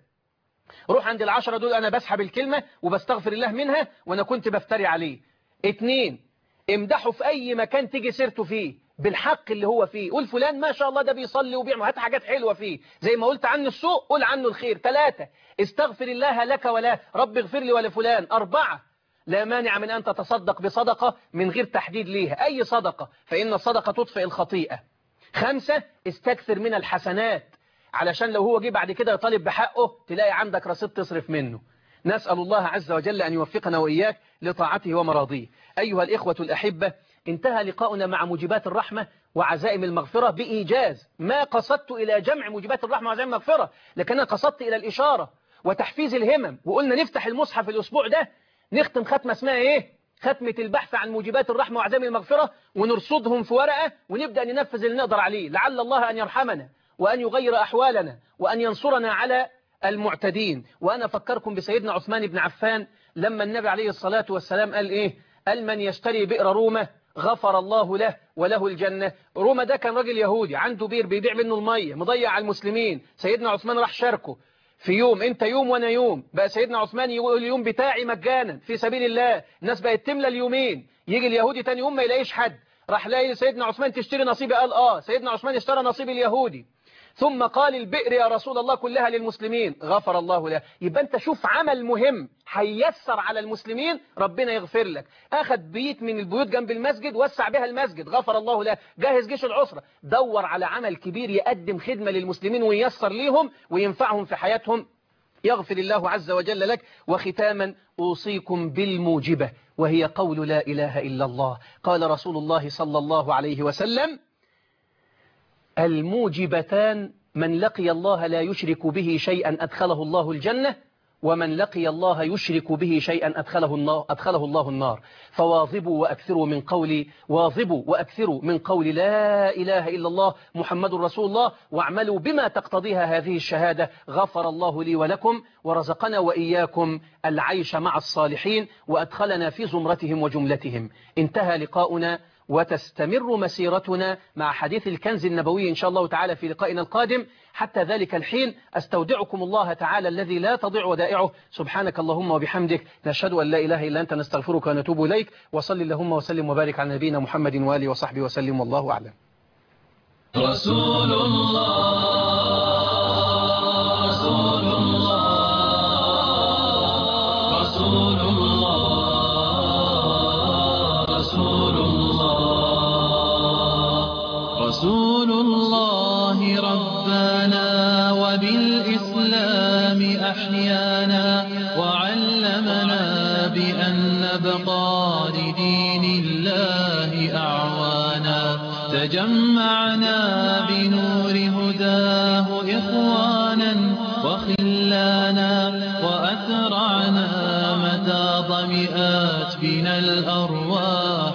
روح عند العشرة دول أنا بسحب الكلمة وبستغفر الله منها وأنا كنت بفتري عليه. اتنين، امدحه في أي مكان تيجي سيرته فيه بالحق اللي هو فيه، قول فلان ما شاء الله ده بيصلي وبيعمل، هات حاجات حلوة فيه زي ما قلت عنه السوء قول عنه الخير. ثلاثة، استغفر الله لك ولا رب اغفر لي ولفلان. أربعة، لا مانع من أن تتصدق بصدقة من غير تحديد ليها، أي صدقة فإن الصدقة تطفئ الخطيئة. خمسة، استكثر من الحسنات علشان لو هو جه بعد كده يطالب بحقه تلاقي عندك رصيد تصرف منه. نسأل الله عز وجل أن يوفقنا وإياك لطاعته ومراضيه. أيها الإخوة الأحبة، انتهى لقاؤنا مع موجبات الرحمة وعزائم المغفرة بإيجاز. ما قصدت إلى جمع موجبات الرحمة وعزائم المغفرة، لكن أنا قصدت إلى الإشارة وتحفيز الهمم. وقلنا نفتح المصحف الأسبوع ده نختم ختمة اسمها إيه؟ ختمة البحث عن موجبات الرحمة وعزائم المغفرة، ونرصدهم في ورقة ونبدأ ننفذ اللي نقدر عليه، لعل الله أن يرحمنا وأن يغير أحوالنا وأن ينصرنا على المعتدين. وأنا أفكركم بسيدنا عثمان بن عفان لما النبي عليه الصلاة والسلام قال إيه؟ قال من يشتري بئر رومة غفر الله له وله الجنة. رومة ده كان راجل يهودي عنده بئر بيبيع منه المية مضيع على المسلمين. سيدنا عثمان راح شاركه في يوم، انت يوم وانا يوم، بقى سيدنا عثمان يقول اليوم بتاعي مجانا في سبيل الله، الناس بقت تملى اليومين، يجي اليهودي تاني يوم ما يلاقيش حد، راح لاقي سيدنا عثمان تشتري نصيبي، قال اه. سيدنا عثمان اشترى نصيب اليهودي، ثم قال البئر يا رسول الله كلها للمسلمين غفر الله له. يبقى انت شوف عمل مهم هيسر على المسلمين ربنا يغفر لك. اخذ بيت من البيوت جنب المسجد وسع بها المسجد غفر الله له. جهز جيش العسرة، دور على عمل كبير يقدم خدمة للمسلمين وييسر ليهم وينفعهم في حياتهم، يغفر الله عز وجل لك. وختاما أوصيكم بالموجبة وهي قول لا إله إلا الله. قال رسول الله صلى الله عليه وسلم الموجبتان من لقي الله لا يشرك به شيئا أدخله الله الجنة، ومن لقي الله يشرك به شيئا أدخله النار أدخله الله النار. فواظبوا وأكثروا من قول واظبوا وأكثروا من قول لا إله إلا الله محمد رسول الله، واعملوا بما تقتضيها هذه الشهادة. غفر الله لي ولكم ورزقنا وإياكم العيش مع الصالحين وأدخلنا في زمرتهم وجملتهم. انتهى لقاؤنا وتستمر مسيرتنا مع حديث الكنز النبوي إن شاء الله تعالى في لقائنا القادم. حتى ذلك الحين أستودعكم الله تعالى الذي لا تضيع ودائعه. سبحانك اللهم وبحمدك، نشهد أن لا إله إلا أنت، نستغفرك ونتوب إليك. وصل اللهم وسلم وبارك على نبينا محمد وآله وصحبه وسلم، والله أعلم. رسول الله رسول الله رسول الله رسول الله رسول الله ربنا وبالإسلام أحيانا وعلمنا بأن نبقى لدين الله أعوانا تجمعنا بنور هداه إخوانا وخلانا وأسرعنا متى ضمئات بنا الأرواح